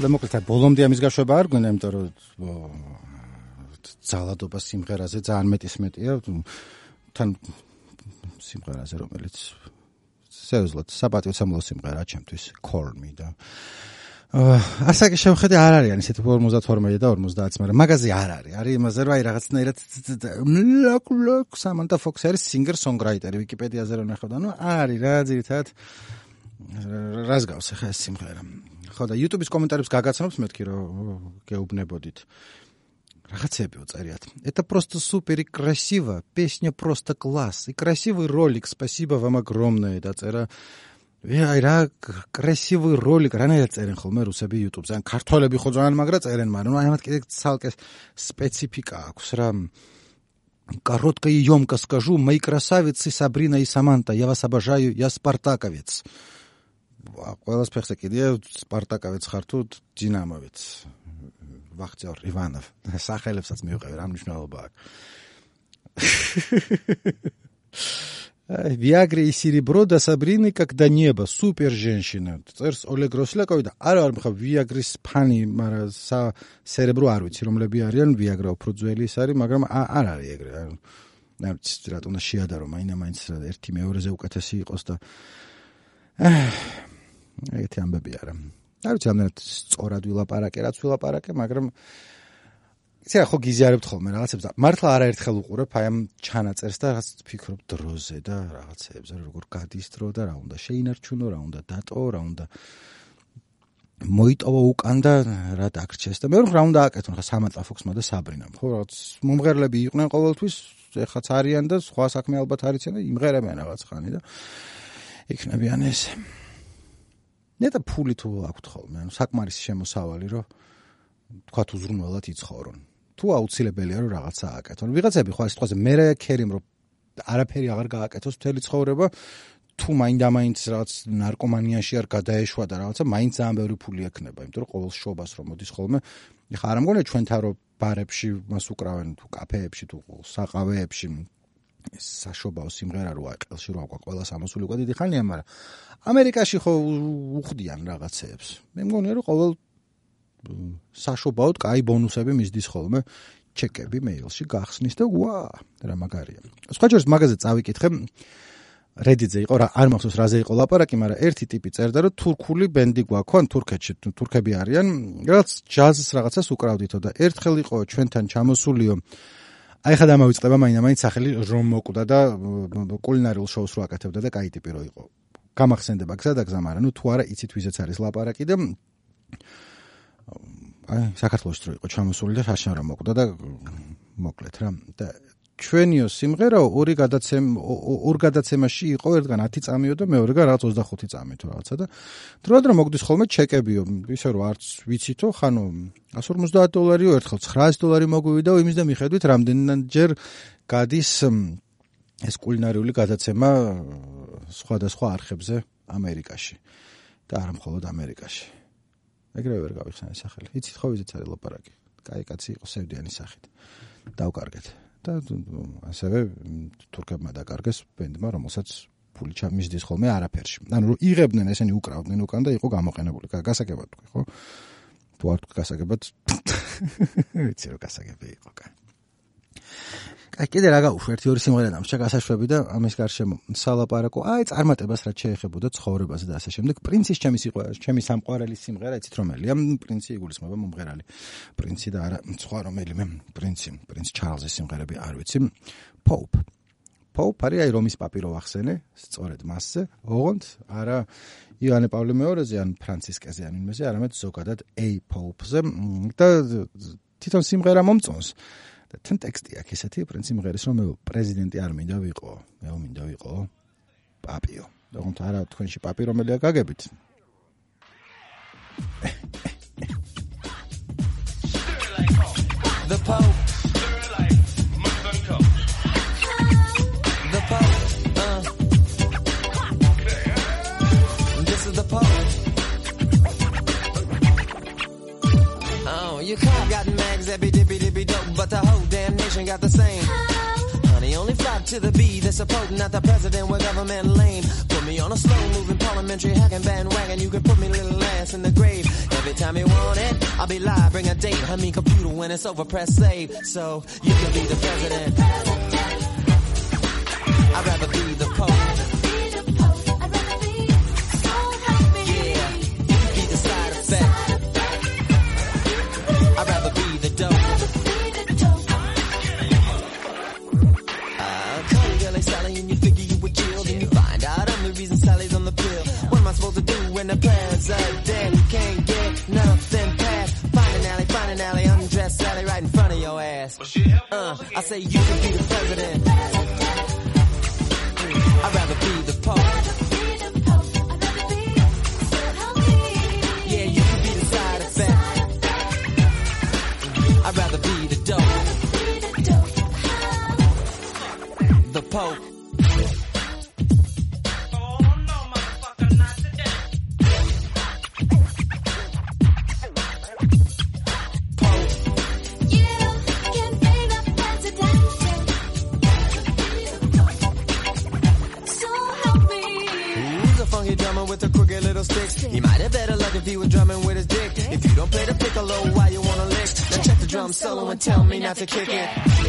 S1: და მოკლედ ბოლომდე ამის გაშვება არ გვინდა, იმიტომ რომ ძალადობა სიმღერაზე ძალიან მეტია თან სიმღერაზე, რომელიც სერიოზულად საპატიო სამლოს სიმღერაა ჩემთვის, Call Me და ასაკი შევხედე არ არის ისეთი 52 და 50, მაგრამ მაგაზე არ არის იმაზე რომ აი რაღაცნაირად Samantha Fox არის singer-songwriter ვიკიპედიაზე რომ ნახავ და ნუ არის რა ძირითადად რას გავს ახლა ეს სიმღერა. ხო და YouTube-ის კომენტარებს გაგაცნობს მეთქი რომ გეუბნებოდით. Рахацепи уцарят. Это просто супер и красиво. Песня просто класс. И красивый ролик. Спасибо вам огромное. Это რა красивый ролик. რანაირად წერენ ხოლმე რუსები YouTube-ზე. ან ქართველები ხო ძალიან მაგრა წერენ, მაგრამ აი ამათ კიდე ცალკე სპეციფიკა აქვს რა. Коротко и ёмко скажу, мои красавицы Сабрина и Саманта, я вас обожаю, я спартаковец. Ყველას ფეხზე კიდია სპარტაკოვец ხარ თუ დინამოვец. Вахтер Иванов. სახელებსაც მივყევი, რა მნიშვნელობა აქვს. Виагра и серебро до Сабрины как до неба. Супер женщина. წერს Олег Росляковი და არა მხა Viagris ფანი, მაგრამ серебро არ ვიცი რომლები არიან, Viagra უფრო ძველი ის არის, მაგრამ არ არის ეგრე. რატომ უნდა შეადარო მაინც ერთი მეორეზე უკეთესი იყოს და ეგეთი ამბები არა. არ ვიცი ამდენად სწორად ვილაპარაკე, რაც ვილაპარაკე, მაგრამ იცი ხო გიზიარებთ ხოლმე რაღაცებს და მართლა არაერთხელ უყურებ აი ამ ჩანაწერს და რაღაც ფიქრობ დროზე და რაღაცებზე როგორ გადის დრო და რა უნდა შეინარჩუნო, რა უნდა დატო, რა უნდა მოიტოვო უკან და რა დაგრჩეს და მე რა უნდა აკეთო ხა Samantha Fox-მა და Sabrina-მ ხო რაღაც მომღერლები იყვნენ ყოველთვის ეხაც არიან და სხვა საქმე ალბათ არიცენ და იმღერებიან რაღაც ხანი და იქნებიან ეს ნეტა ფული თუ აქვთ ხოლმე ანუ საკმარისი შემოსავალი რომ თქვათ უზრუნველად იცხოვრონ თუ აუცილებელია რომ რაღაცა ააკეთონ ვიღაცები ხო ეს თვალზე მე ქერიმ რომ არაფერი აღარ გააკეთოს მთელი ცხოვრება თუ მაინდა-მაინც რაღაც ნარკომანიაში არ გადაეშვა და რაღაცა მაინც ძალიან ბევრი ფული ექნება იმიტომ რომ ყოველ შობას რომ მოდის ხოლმე ეხა არ ამგონია ჩვენთან რომ ბარებში მას უკრავენ თუ კაფეებში თუ საყავეებში ეს საშობაო სიმღერა როა ყელში რო აქვს ყველა სამოსული უკვე დიდი ხანია მაგრამ ამერიკაში ხო უხდიან რაღაცეებს მე მგონია რომ ყოველ საშობაოდ კაი ბონუსები მისდის ხოლმე ჩეკები მეილში გახსნის და ვა რა მაგარია სხვა ჯერს მაგაზე წავიკითხე Reddit-ზე იყო რა არ მახსოვს რაზე იყო ლაპარაკი მაგრამ ერთი ტიპი წერდა რომ თურქული ბენდი გვაქვს ან თურქეთში თურქები არიან რაღაც ჯაზს რაღაცას უკრავდითო და ერთხელ იყო ჩვენთან ჩამოსულიო აი ხა დამავიწყდება მაინც სახელი რომ მოკვდა და კულინარიულ შოუს რო აკეთებდა და კაი ტიპი რო იყო გამახსენდება გზა და გზა მაგრამ ნუ თუ არა იცით ვიზეც არის ლაპარაკი და აი საქართველოში რო იყო ჩამოსული და შაშან რომ მოკვდა და მოკლედ რა და ჩვენიო სიმღერა ორ გადაცემაში იყო ერთგან 10 წამიო და მეორეგან რაღაც 25 წამი თუ რაღაცა და დროდადრო მოგდის ხოლმე ჩეკებიო ისე რომ არც ვიცითო ხანო $150 ერთხელ $900 მოგვივიდა იმის და მიხედვით რამდენჯერ გადის ეს კულინარიული გადაცემა სხვადასხვა არხებზე ამერიკაში და არა მხოლოდ ამერიკაში ეგრევე ვერ გავიხსენე სახელი იცით ხო ვიზეც არის ლაპარაკი კაი კაცი იყო სევდიანი სახით დავკარგეთ და ასევე თურქებმა დაკარგეს ბენდმა რომელსაც ფული ჩამისდის ხოლმე არაფერში ანუ იღებდნენ ესენი უკრავდნენ უკან და იყო გამოყენებული გასაგებად თქვი ხო თუ არ თქვი გასაგებად ვიცი რომ გასაგები იყო კაი კიდე რა გაუშვი ერთი ორი სიმღერა დამრჩა გასაშვები და ამის გარშემო სალაპარაკო აი წარმატებას რაც შეეხებოდა ცხოვრებაზე და ასე შემდეგ პრინცის ჩემი სამყვარელი სიმღერა იცით რომელია პრინცი იგულისხმება მომღერალი პრინცი და არა სხვა რომელიმე პრინც ჩარლზის სიმღერები არ ვიცი Pope არის აი რომის პაპირო ახსენე სწორედ მასზე ოღონდ არა ივანე პავლე მეორეზე ან ფრანცისკეზე ან იმაზე არამედ ზოგადად Pope-ზე და თვითონ სიმღერა მომწონს თან ტექსტი აქვს ესეთი პრინცი სიმღერის რომ მე პრეზიდენტი არ მინდა ვიყო მე მინდა ვიყო პაპიო თუმცა არა თქვენში პაპი რომელია გაგებით
S3: The Pope The Pope This is the Pope Oh you could got mags that be dippy dope but the whole damn nation got the same Honey only flock to the beat that's supporting not the president with government lame put me
S4: me on a slow-moving parliamentary hacking bandwagon. You can put me little ass in the grave. Every time you want it, I'll be live, bring a date. I mean computer when it's over, press save. So you can be the president. I'd rather be the Pope. Yeah, you can be the side effect. I'd rather be the dope. Call you LA Sally and you figure you were killed. And you find out I'm the reason Sally's on the pill. What am I supposed to do when the plans are dead? You can't get nothing past. Find an alley, undress Sally right in front of your ass. I say you can be the president. I'd rather be the Pope. Yeah, you can be the side effect. I'd rather be the dope. The Pope. Oh no, motherfucker, not today. Pope.
S2: You can be the president. So help me.
S4: Who's a funky drummer with a crooked little stick? He might have better luck if he was drumming with his dick. If you don't play the piccolo, why you wanna lick? Now check the drum solo and tell me not to kick it.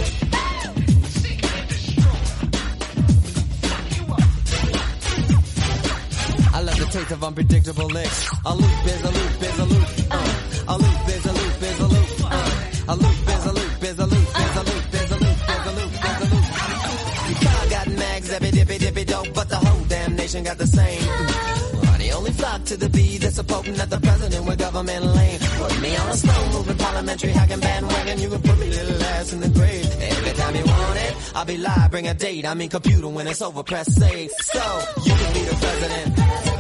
S4: I love the taste of unpredictable licks. A loop is a loop is a loop. A loop is a loop is a loop. A loop is a loop is a loop is a loop is a loop is a loop is a loop. You car got mags, every dippy dippy dope, but the whole damn nation got the same. They only flock to the beat that's supporting that the president with government lane. Put me on a slow-moving parliamentary hacking bandwagon. You can put me little ass in the grave. Every time you want it, I'll be live, bring a date. I mean computer when it's over, press save. So, you can be the president.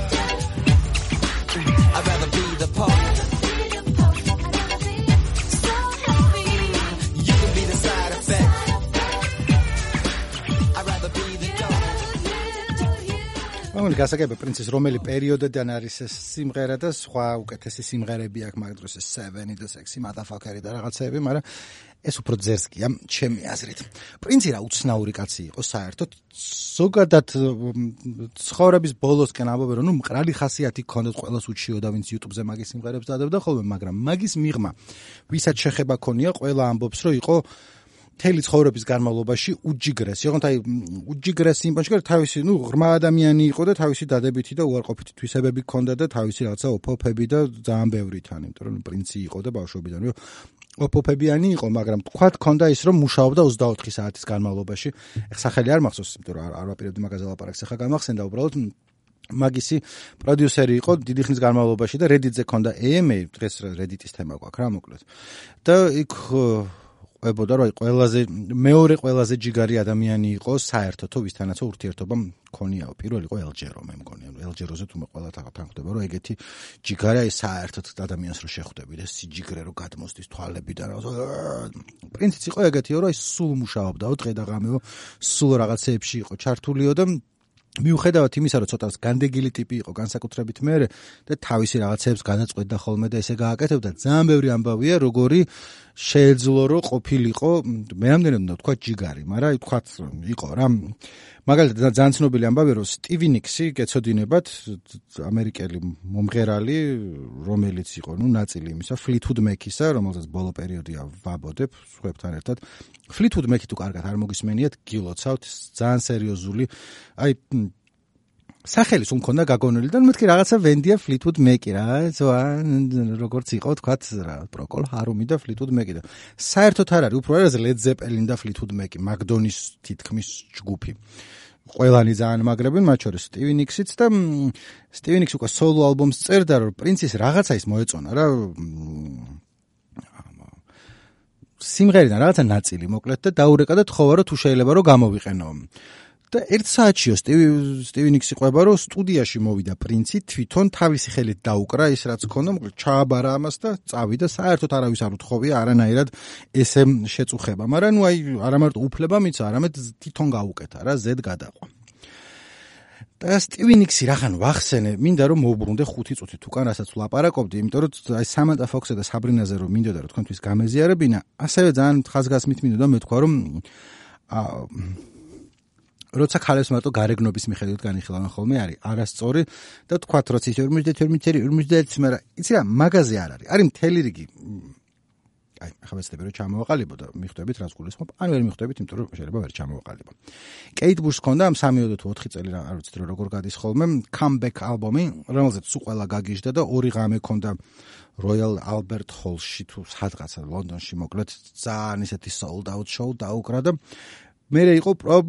S4: I'd rather be the Pope. You can be the side effect. I'd rather be the dope.
S1: ამან გასაგებია პრინცის რომელი პერიოდიდან არის ეს სიმღერა და სხვა უკეთესი სიმღერები აქვს მაგ დროს 7 და 6 მადაფაკერი და რაღაცეები, მაგრამ ეს უფრო ძერსკია ჩემი აზრით. პრინცი რა უცნაური კაცი იყო საერთოდ. ზოგადად ცხოვრების ბოლოსკენ ამბობენ რომ მყრალი ხასიათი ჰქონდათ, ყველას უჩიოდა ვინც YouTube-ზე მაგის სიმღერებს დადებდა ხოლმე, მაგრამ მაგის მიღმა ვისაც შეხება ქონია, ყველა ამბობს რომ იყო მთელი ცხოვრების განმავლობაში უჯიგრესი. ოღონდ აი უჯიგრესი იმ პონჩკერ თავისი, ღრმა ადამიანი იყო და თავისი დადებითი და უარყოფითი თვისებები ჰქონდა და თავისი რაღაცა ოფოფები და ძალიან ბევრი თან, იმიტომ რომ პრინცი იყო და ბავშვობიდანვე ოფოფებიანი იყო, მაგრამ თქვა ჰქონდა ის რომ მუშაობდა 24 საათის განმავლობაში. ეხლა სახელი არ მახსოვს, იმიტომ რომ არ ვაპირებდი მაგაზე ლაპარაკს, ეხლა გამახსენდა უბრალოდ მაგისი პროდიუსერი იყო დიდი ხნის განმავლობაში და Reddit-ზე ჰქონდა AMA, დღეს Reddit-ის თემა გვაქვს რა მოკლედ. და იქ ყვებოდა რომ ყველაზე მეორე ყველაზე ჯიგარი ადამიანი იყო საერთოდ ვისთანაც ურთიერთობა მქონიაო. პირველი იყო ელჯერო, მე მგონია. ელჯეროზე თუმე ყველა თან ხდება რომ ეგეთი ჯიგარი აი საერთოდ ადამიანს რო შეხვდები და სიჯიგრე რო გადმოსდის თვალებიდან. პრინციც იყო ეგეთიო რომ აი სულ მუშაობდაო დღე და ღამეო, სულ რაღაცეებში იყო ჩართულიო და მიუხედავად იმისა, რომ ცოტა განდეგილი ტიპი იყო განსაკუთრებით მე და თავისი რაღაცებს განაწყვეტდა ხოლმე და ესე გააკეთებდა, ძალიან ბევრი ამბავია, როგორი შეეძლო რომ ყოფილიყო, მე რამდენი უნდა თქვა ჯიგარი, მაგრამ თქვათ იყო რა. მაგალითად ძალიან ცნობილი ამბავია, რომ სტივი ნიქსი გეცოდინებათ, ამერიკელი მომღერალი, რომელიც იყო, ნაწილი იმისა, Fleetwood Mac-ისა, რომელსაც ბოლო პერიოდია ვაბოდებ სხვებთან ერთად. Fleetwood Mac-ი თუ კარგად არ მოგისმენიათ, გილოცავთ, ძალიან სერიოზული, აი სახელი სულ მქონდა გაგონილი და მეთქი რაღაცა ვენდია Fleetwood Mac-ი რა, როგორც იყო თქვათ რა, Procol Harum და Fleetwood Mac-ი და საერთოდ არ არის, უფრო არის Led Zeppelin და Fleetwood Mac-ი, მაგდონის თითქმის ჯგუფი. ყველანი ძალიან მაგრებენ, მათ შორის სტივი ნიქსიც და სტივი ნიქსი უკვე სოლო ალბომს წერდა, რომ პრინცის რაღაცა ის მოეწონა რა, სიმღერიდან რაღაცა ნაწილი მოკლედ და დაურეკა და თხოვა რომ თუ შეიძლება რომ გამოვიყენო. და ერთ საათშიო სტივი ნიქსი ყვება რომ სტუდიაში მოვიდა პრინცი, თვითონ თავისი ხელით დაუკრა ის რაც ჰქონდა, მოკლედ ჩააბარა ამას და წავიდა, საერთოდ არავის არ უთხოვია არანაირად ესე შეწუხება, მაგრამ ნუ აი არა მარტო უფლება მიცა, არამედ თვითონ გაუკეთა რა, ზედ გადაყვა. და სტივი ნიქსი რახან ვახსენე, მინდა რომ მოვბრუნდე 5 წუთით უკან, რასაც ვლაპარაკობდი, იმიტომ რომ აი სამანტა ფოქსა და საბრინაზე რომ მინდოდა რომ თქვენთვის გამეზიარებინა, ასევე ძალიან ხაზგასმით მინდოდა მეთქვა რომ როცა ქალებს მარტო გარეგნობის მიხედვით განიხილავენ ხოლმე არის არასწორი და თქვათ რომ ის 52 მაგრამ იცი რა მაგაზე არ არის. არის მთელი რიგი აი ახლა ვეცდები რომ ჩამოვაყალიბო და მიხვდებით რას გულისხმობ. ან ვერ მიხვდებით, იმიტომ რომ შეიძლება ვერ ჩამოვაყალიბო. Kate Bush ჰქონდა ამ 3 თუ 4 წელი არ ვიცი როგორ გადის ხოლმე comeback ალბომი, რომელზეც სულ ყველა გაგიჟდა და 2 ღამე ჰქონდა Royal Albert Hall-ში თუ სადღაცა ლონდონში მოკლედ ძალიან ისეთი sold out show დაუკრა და მე იყო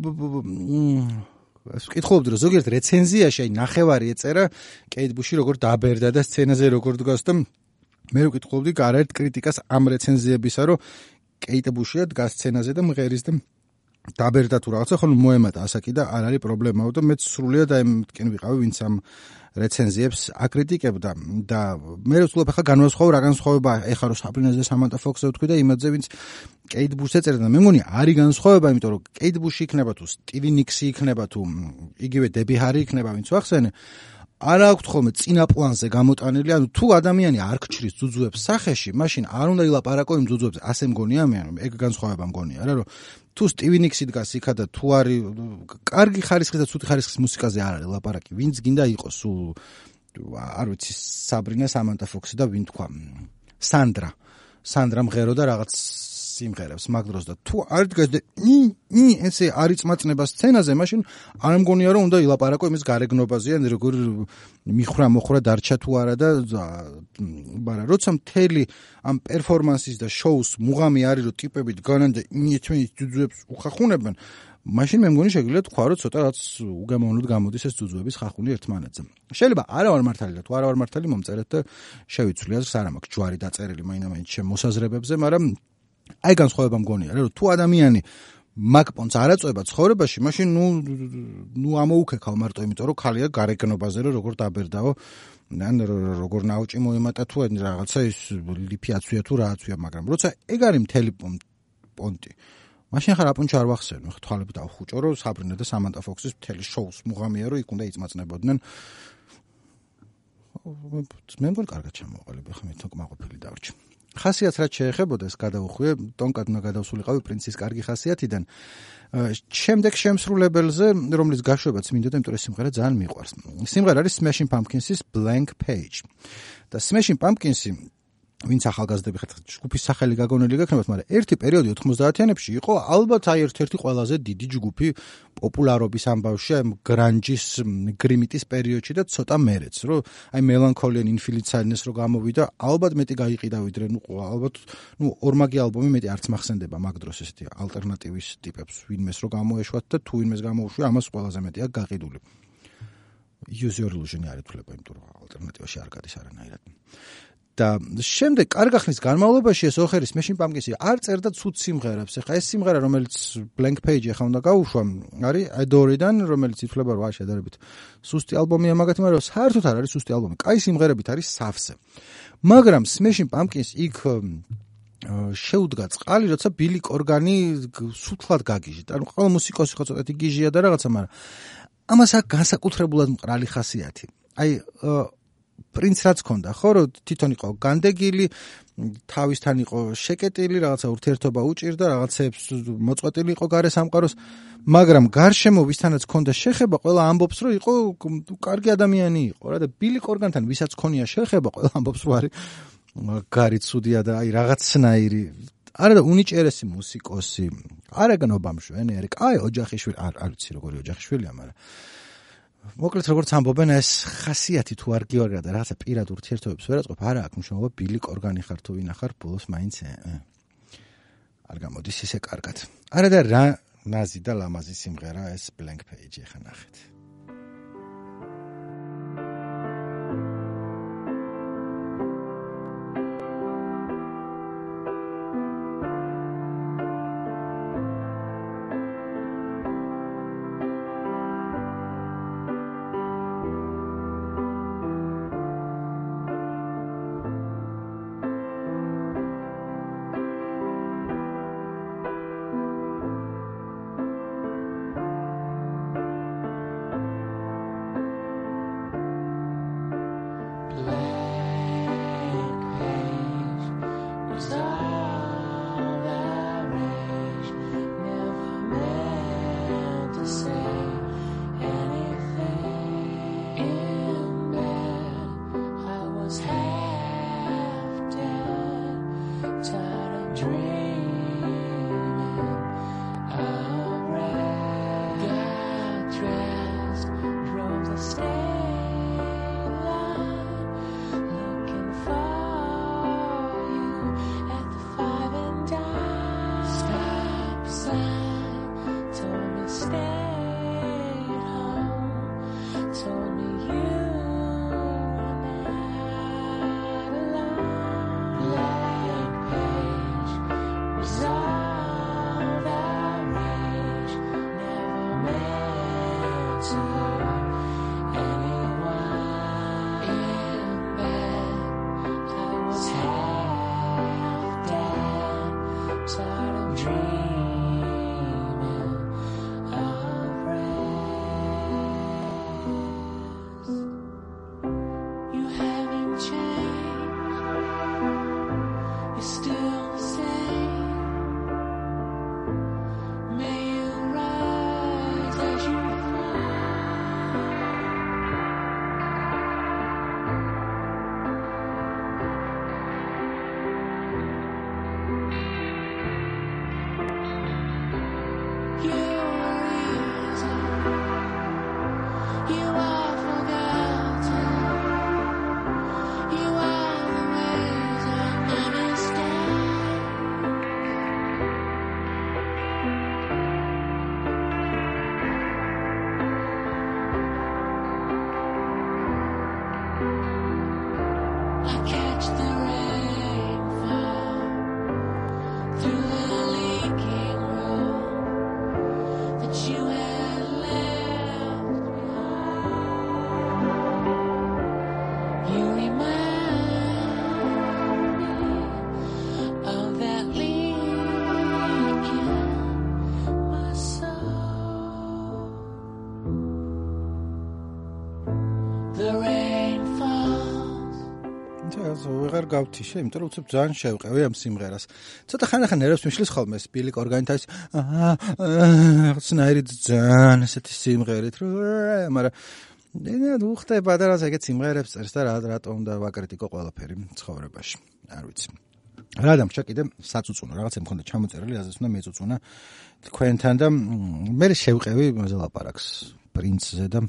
S1: ვკითხულობდი რომ ზოგიერთ რეცენზიაში აი ნახევარი ეწერა Kate Bush-ი როგორ დაბერდა და სცენაზე როგორ დგას და მე ვკითხულობდი გარეთ კრიტიკას ამ რეცენზიებისა რომ Kate Bush-ია დგას სცენაზე და მღერის და დაბერდა თუ რაღაცა ხოლმე მოემატა ასაკი და არ არის პრობლემაო და მეც სრულიად აი მტკენ ვიყავი ვინც ამ რეცენზიებს აკრიტიკებდა და მე ვცდილობ ახლა განვასხვაო რა განსხვავება ეხლა რომ Sabrina-ზე და Samantha Fox-ზე ვთქვი და იმაზე ვინც Kate Bush-ზე წერდა და მე მგონი არის განსხვავება იმიტომ რომ Kate Bush-ი იქნება თუ Stevie Nicks-ი იქნება თუ იგივე Debbie Harry იქნება ვინც ვახსენე არ აქვს ხოლმე წინა პლანზე გამოტანილი ანუ თუ ადამიანი არ გჭრის ძუძუებს სახეში მაშინ არ უნდა ილაპარაკო იმ ძუძუებზე ასე მგონია მე ეგ განსხვავება მგონია რა რომ თუ Stevie Nicks-ი დგას იქა და თუ არის კარგი ხარისხის და ცუდი ხარისხის მუსიკაზე არ არის ლაპარაკი ვინც გინდა იყოს სულ არ ვიცი Sabrina Samantha Fox-ი და ვინ თქვა Sandra მღერო და რაღაც სიმღერებს მაგ დროს და თუ არ დგას და ესე არის წმაწნება სცენაზე მაშინ არ მგონია რომ უნდა ილაპარაკო იმის გარეგნობაზე ან როგორ მიხრა დარჩა თუ არა და მაგრამ როცა მთელი ამ პერფორმანსის და შოუს მუღამი არის რომ ტიპები დგანან და ჩვენი ძუძუებს უხახუნებენ მაშინ მე მგონი შეგვიძლია თქვა რომ ცოტა რაც უგემოვნოდ გამოდის ეს ძუძუების ხახუნი ერთმანეთზე შეიძლება არა ვარ მართალი და თუ არა ვარ მართალი მომწერეთ და შევიცვლი აზრს არ მაქვს ჯვარი დაწერილი მაინდა-მაინც ჩემ მოსაზრებებზე მაგრამ აი განსხვავება მგონია რომ თუ ადამიანი მაგპონს არ აწובה ცხოვრებაში მაშინ ნუ ამოუქეკავ მარტო იმიტომ რომ ხალია გარეგნობაზე რომ როგორ დაბერდაო ან როგორ ნაუჭი მოემატა თუ რაღაცა ის ლიფი აცვია თუ რა აცვია მაგრამ როცა ეგ არის მთელი პონტი მაშინ ხარ აპონჩი არ ვახსენო ხა თვალები დავხუჭო რომ Sabrina და Samantha Fox-ის მთელი შოუს მუღამია რომ იქ უნდა იწმაწნებოდნენ მე მგონი კარგად ჩამოვყალიბე ხა მე თოკმაყოფილი დავრჩი ხასიათს რაც შეეხებოდა ეს გადავუხვიე ტონკად უნდა გადავსულიყავი პრინცის კარგი ხასიათიდან შემდეგ შემსრულებელზე რომლის გაშვებაც მინდოდა იმიტომ რომ სიმღერა ძალიან მიყვარს სიმღერა არის Smashing Pumpkins-ის Blank Page და Smashing Pumpkins-ი ვინც ახალგაზრდები ხართ ჯგუფის სახელი გაგონილი გექნებათ მაგრამ ერთი პერიოდი 90-იანებში იყო ალბათ აი ერთ-ერთი ყველაზე დიდი ჯგუფი პოპულარობის ამბავში აი გრანჯის გრიმიტის პერიოდში და ცოტა მერეც რომ აი Melancholy and Infinite Sadness რო გამოვიდა ალბათ მეტი გაიყიდა ვიდრე ალბათ ორმაგი ალბომი მეტი არც მახსენდება მაგ დროს ესეთი ალტერნატივის ტიპებს ვინმეს რო გამოეშვათ და თუ ვინმეს გამოუშვი ამას ყველაზე მეტია გაყიდული Use Your Illusion-ი არ ითვლება იმიტომ რომ ალტერნატივაში არ გადის არანაირად და შემდეგ კარგი ხნის განმავლობაში ეს ოხერის Smashing Pumpkins-ი არ წერდა ცუდ სიმღერებს. ეხლა ეს სიმღერა რომელიც Blank Page ეხლა უნდა გავუშვა, არის Adore-დან, რომელიც ითვლება რომ არის შედარებით სუსტი ალბომია მაგათი, მაგრამ საერთოდ არ არის სუსტი ალბომი. კაი სიმღერებით არის სავსე. მაგრამ Smashing Pumpkins იქ შეუდგა წყალი, როცა Billy Corgan-ი სუთლად გაგიჟდა. ანუ ყველა მუსიკოსი ხო ცოტათი გიჟია და რაღაცა, მაგრამ ამას აქვს განსაკუთრებულად მყრალი ხასიათი. აი პრინც რაც ქონდა ხო რომ თვითონ იყო განდეგილი თავისთან იყო შეკეტილი რაღაცა ურთიერთობა უჭირდა რაღაცებს მოწყვეტილი იყო გარე სამყაროს მაგრამ გარშემო ვისთანაც ქონდა შეხება ყველა ამბობს რომ იყო კარგი ადამიანი იყო რა და Billy Corgan-თან ვისაც ქონია შეხება ყველა ამბობს რომ არის გარი ცუდია და აი რაღაცნაირი არა და უნიჭერესი მუსიკოსი არაგნობა მშვენიერი კაი ოჯახიშვილი არ ვიცი როგორი ოჯახიშვილია მაგრამ მოკლედ როგორც ამბობენ ეს ხასიათი თუ არ გიوارგა და რაღაცა პირად ურთიერთობებს ვერ აწყობ არა აქვს მნიშვნელობა Billy Corgan-ი ხარ თუ ვინ ახარ ბოლოს მაინც არ გამოდის ისე კარგად არა და რა ნაზი და ლამაზი სიმღერა ეს Blank Page ეხა ნახეთ ვეღარ გავთიშე, იმიტომ რომ უცებ ძალიან შევყევი ამ სიმღერას. ცოტა ხანახან ნერვებს მიშლის ხოლმე ეს ბილი კორგანი თავის სნაირი ძალიან ესეთი სიმღერით, მაგრამ უხდება და რა ეგეთ სიმღერებს წერს და რატომ და ვაკრიტიკო ყველაფერი ცხოვრებაში. არ ვიცი. რა დამჭა კიდე საწუწუნო რაღაცა მქონდა ჩამოწერილი, აზრს უნდა მეწუწუნა თქვენთან და მე შევყევი იმაზე ლაპარაკს პრინცზე და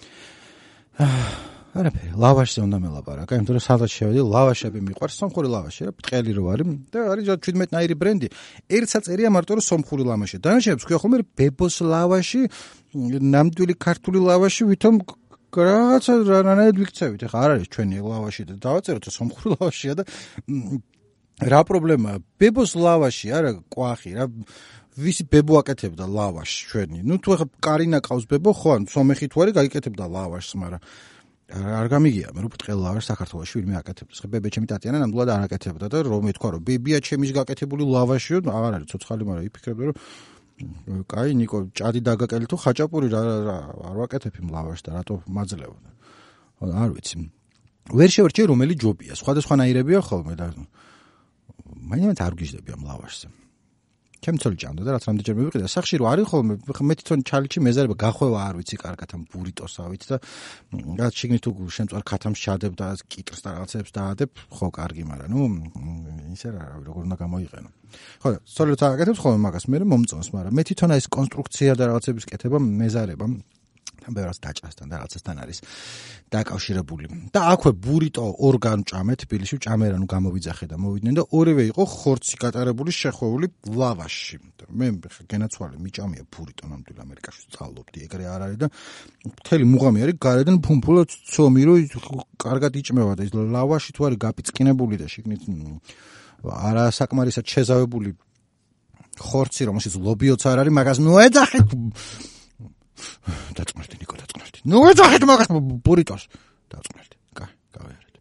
S1: არაფერი, ლავაშზე უნდა მელაპარაკა, იმიტომ რომ სადაც შევედი, ლავაშები მიყვარს, სომხური ლავაში, რა ბრტყელი რო არის და არის 17 ნაირი ბრენდი. ერთსა წერია მარტო რომ სომხური ლავაში. დანარჩენებს ქვია ხოლმე ბებოს ლავაში, ნამდვილი ქართული ლავაში, ვითომ რაღაცა რანაირად ვიქცევით. ეხლა არ არის ჩვენი ლავაში და დავაწეროთ სომხური ლავაშია და რა პრობლემაა? ბებოს ლავაში არა კვახი, რა ვისი ბებო აკეთებდა ლავაშს ჩვენი. ნუ თუ ეხლა კარინა ყავს ბებო, ხო ან სომეხი თუ არის გაიკეთებდა ლავაშს, მაგრამ არ გამიგია, მე რო ბრტყელ ლავაშს საქართველოში ვინმე აკეთებდა. ხე ბებე ჩემი ტატიანა ნამდვილად არ აკეთებდა და რომ ეთქვა რომ ბებია ჩემის გაკეთებული ლავაშიო, აღარ არის ცოცხალი, მაგრამ იფიქრებდა რომ კაი ნიკო, ჭადი დაგაკელი თუ ხაჭაპური რა არ ვაკეთებ იმ ლავაშს და რატო მაძლევდა. არ ვიცი. ვერ შევერჩე რომელი ჯობია, სხვადასხვანაირებია ხოლმე და მაინც არ გიждები ამ ლავაშზე. ჩემ ცოლი ჭამდა და რაც რამდენჯერ მივიყიდა სახში რო არის ხოლმე მე თვითონ ჩალიჩი მეზარება გახვევა არ ვიცი კარგად ამ ბურიტოსავით და რაც შიგნით თუ შემწვარ ქათამს ჩადებ და კიტრს და რაღაცებს დაადებ ხო კარგი მაგრამ ნუ ისე რა როგორ უნდა გამოიყენო ხო ცოლი რო აკეთებს ხოლმე მაგას მე მომწონს მაგრამ მე თვითონ ეს კონსტრუქცია და რაღაცების კეთება მეზარება თან ბევრს დაჭასთან და რაღაცასთან არის დაკავშირებული და აქვე ბურიტო ორგან ჭამე თბილისში ჭამერანუ გამოვიძახე და მოვიდნენ და ორივე იყო ხორცი გატარებული შეხვეული ლავაში მე გენაცვალე მიჭამია ბურიტო ნამდვილ ამერიკაში სწავლობდი ეგრე არ არის და მთელი მუღამი არის გარედან ფუმფულა ცომი რო კარგად იჭმევა და ის ლავაში თუ არის გაპიწყინებული და შიგნით არა საკმარისად შეზავებული ხორცი რომელშიც ლობიოც არ არის მაგას ნუ ეძახეთ დაწყნარდი ნიკო დაწყნარდი ნუ ეძახეთ მაგას ბურიტოს დაწყნარდი გავიარეთ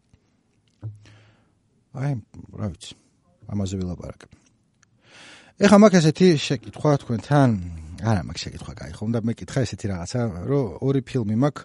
S1: აი რა ვიცი ამაზე ვილაპარაკებ ეხლა მაგ ესეთი შეკითხვა თქვენთან არა მაგ შეკითხვა კაი ხომ და მეკითხა ესეთი რაღაცა რომ ორი ფილმი მაქვს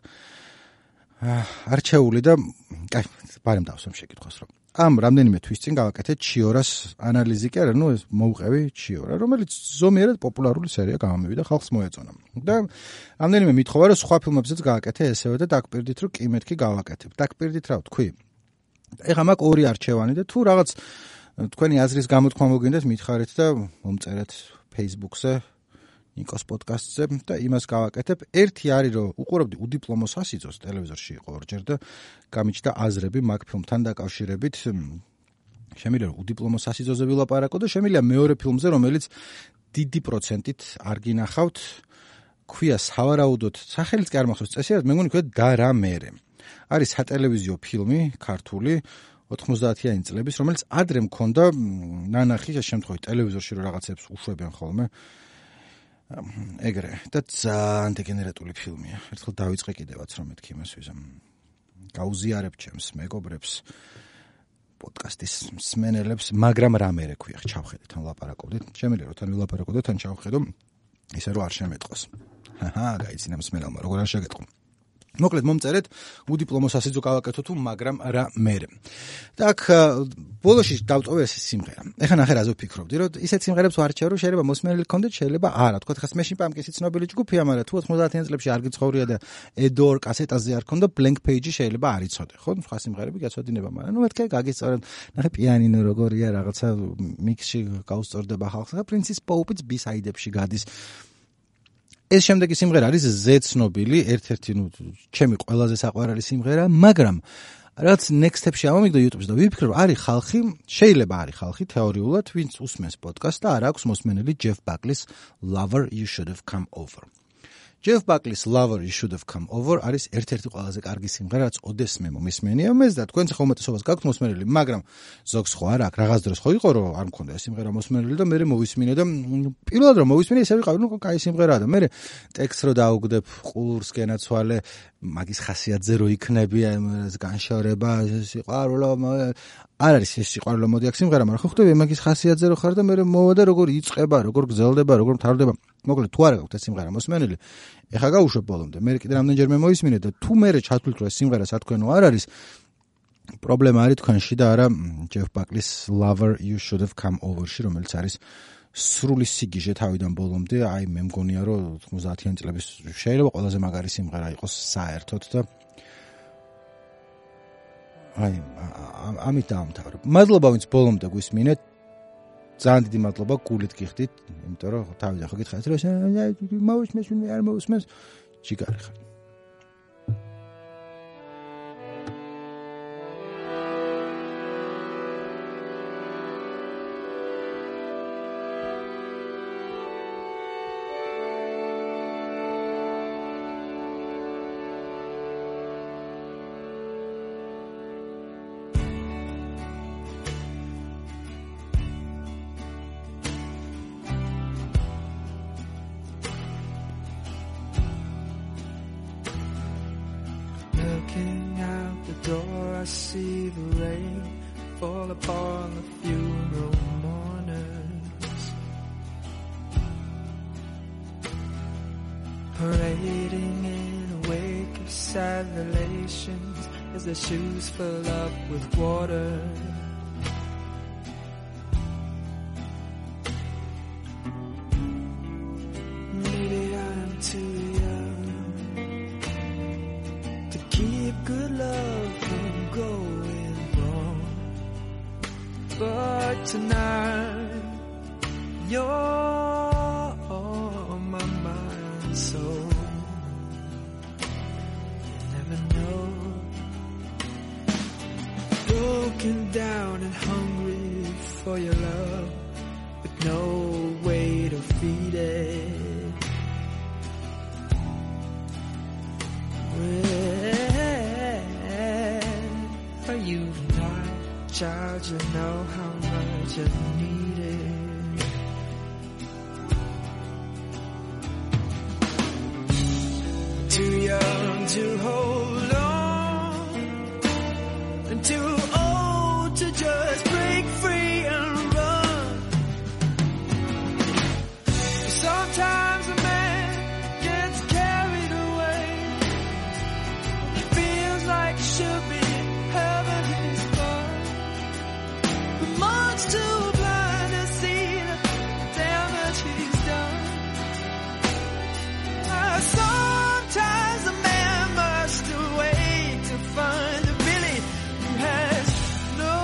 S1: არჩეული და კაი ბარემ დავსვამ შეკითხვას რომ ამ რამდენიმე თვის წინ გავაკეთეთ ჩიორას ანალიზი კი არა ნუ ეს მოვყევი ჩიორა რომელიც ზომიერად პოპულარული სერია გამომივიდა ხალხს მოეწონა და რამდენიმე მითხოვა რომ სხვა ფილმებზეც გააკეთე ესევე და დაგპირდით რომ კი მეთქი გავაკეთებ დაგპირდით რა ვთქვი ეხლა მაგ ორი არჩევანი და თუ რაღაც თქვენი აზრის გამოთქმა მოგინდათ მითხარით და მომწერეთ Facebook-ზე ნიკოს პოდკასტზე და იმას გავაკეთებ. ერთი არის რომ უყურებდი უდიპლომო სასიძოს ტელევიზორში იყო ორჯერ და გამიჩნდა აზრები მაგ ფილმთან დაკავშირებით. შემიძლია რომ უდიპლომო სასიძოზე ვილაპარაკო და შემიძლია მეორე ფილმზე რომელიც დიდი პროცენტით არ გინახავთ. ქვია სავარაუდოდ სახელიც კი არ მახსოვს წესიერ მე მგონი ქვია და რა მერე. არის სატელევიზიო ფილმი ქართული 90-იანი წლების რომელიც ადრე მქონდა ნანახი ეს შემთხვევით ტელევიზორში რომ რაღაცებს უშვებიან ხოლმე. ეგრე და ძალიან დეგენერატული ფილმია. ერთხელ დავიწყე კიდევაც რომ მეთქი იმას ვიზამ. გაუზიარებ ჩემს მეგობრებს პოდკასტის მსმენელებს, მაგრამ რა მერე ქვია ჩავხედეთ თან ლაპარაკობდით. შემიძლია რომ თან ვილაპარაკო და თან ჩავხედო ისე რომ არ შემეტყოს. ჰაჰა, გაიცინე მსმენელმა როგორ არ შეგეტყო. მოკლედ მომწერეთ უდიპლომო სასიძო გავაკეთო თუ მაგრამ რა მერე. და აქ ბოლოში დავტოვე ეს სიმღერა. ეხლა ნახე რაზე ვფიქრობდი რომ ისეთ სიმღერებს ვარჩევ რომ შეიძლება მოსმენელი გქონდეთ შეიძლება არა. თქვა ხა Smashing Pumpkins-ი ცნობილი ჯგუფია, მაგრამ თუ 90-იან წლებში არ გიცხოვრია და Edor კასეტაზე არ ქონდა Blank Page-ი შეიძლება არ იცოდე, ხო? სხვა სიმღერები გაწოდინება, მაგრამ ნუ მეთქე გაგისწორებ. ნახე პიანინო როგორია რაღაცა მიქსში გაუსწორდება ხალხს. ხა Princess Pope-იც B-side-ებში გადის. ეს შემდეგი სიმღერა არის ზეცნობილი, ერთ-ერთი ნუ ჩემი ყველაზე საყვარელი სიმღერა, მაგრამ რაც next step-ში ამომიგდო YouTube-ზე და ვიფიქრე, რომ არის ხალხი, შეიძლება არის ხალხი თეორიულად, ვინც უსმენს პოდკასტს და არ აქვს მოსმენელი Jeff Buckley-ს Lover You Should Have Come Over. Jeff Buckley-ს Lover You Should Have Come Over არის ერთ-ერთი ყველაზე კარგი სიმღერა, რაც ოდეს მე მომისმენია მეს და თქვენც ხო უმეტესობას გაქვთ მოსმენელი, მაგრამ ზოგს ხო არ აქვს, რაღაც დროს ხო იყო რომ არ მქონდა ეს სიმღერა მოსმენელი და მე მოვისმინე და პირველად რომ მოვისმინე ისე ვიყავი, ნუ კაი სიმღერაა და მე ტექსტს რო დაუგდებ, ყურს გენაცვალე, მაგის ხასიათზე რო იქნები, ეს განშორება, სიყვარულო არ არის ეს სიყვარულო მოდი აქ სიმღერა, მაგრამ ხო ხვდები მაგის ხასიათზე რო ხარ და მე მოვა და როგორ იწყება, როგორ გრძელდება, როგორ მთავრდება. მოკლედ თუ არ გაქვთ ეს სიმღერა მოსმენელი, ეხა გავუშვებ ბოლომდე. მე კიდე რამდენჯერმე მოვისმინე და თუ მე ჩათვლით რომ ეს სიმღერა სათქვენო არ არის, პრობლემა არის თქვენში და არა ჯეფ ბაკლის Lover You Should Have Come Over-ში, რომელიც არის სრული სიგიჟე თავიდან ბოლომდე. აი მე მგონია რომ 90-იან წლების შეიძლება ყველაზე მაგარი სიმღერა იყოს საერთოდ და აი ამით დაამთავრებ. მადლობა ვინც ბოლომდე გვისმინეთ. ძალიან დიდი მადლობა, გულით გიხდით, იმიტომ რომ თავიდან ხო გითხარით რომ მოусმეს არ მოусმეს, ჯიგარი ხარ.
S5: Looking out the door, I see the rain fall upon the funeral mourners, parading in a wake of sad relations as their shoes fill up with water. Maybe I'm too young to keep good love from going wrong, but tonight you're on my mind and soul. You never know, broken down and hungry for your love, with no way to feed it. Are you not, child? You know how much I need it. Too young to hold on, and too old to just break free and run. Sometimes a man gets carried away. Feels like it should be having his fun, but much too blind to see the damage he's done. Sometimes a man must wait to find a Billy who has no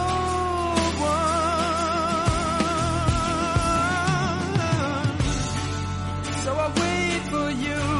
S5: one. So I wait for you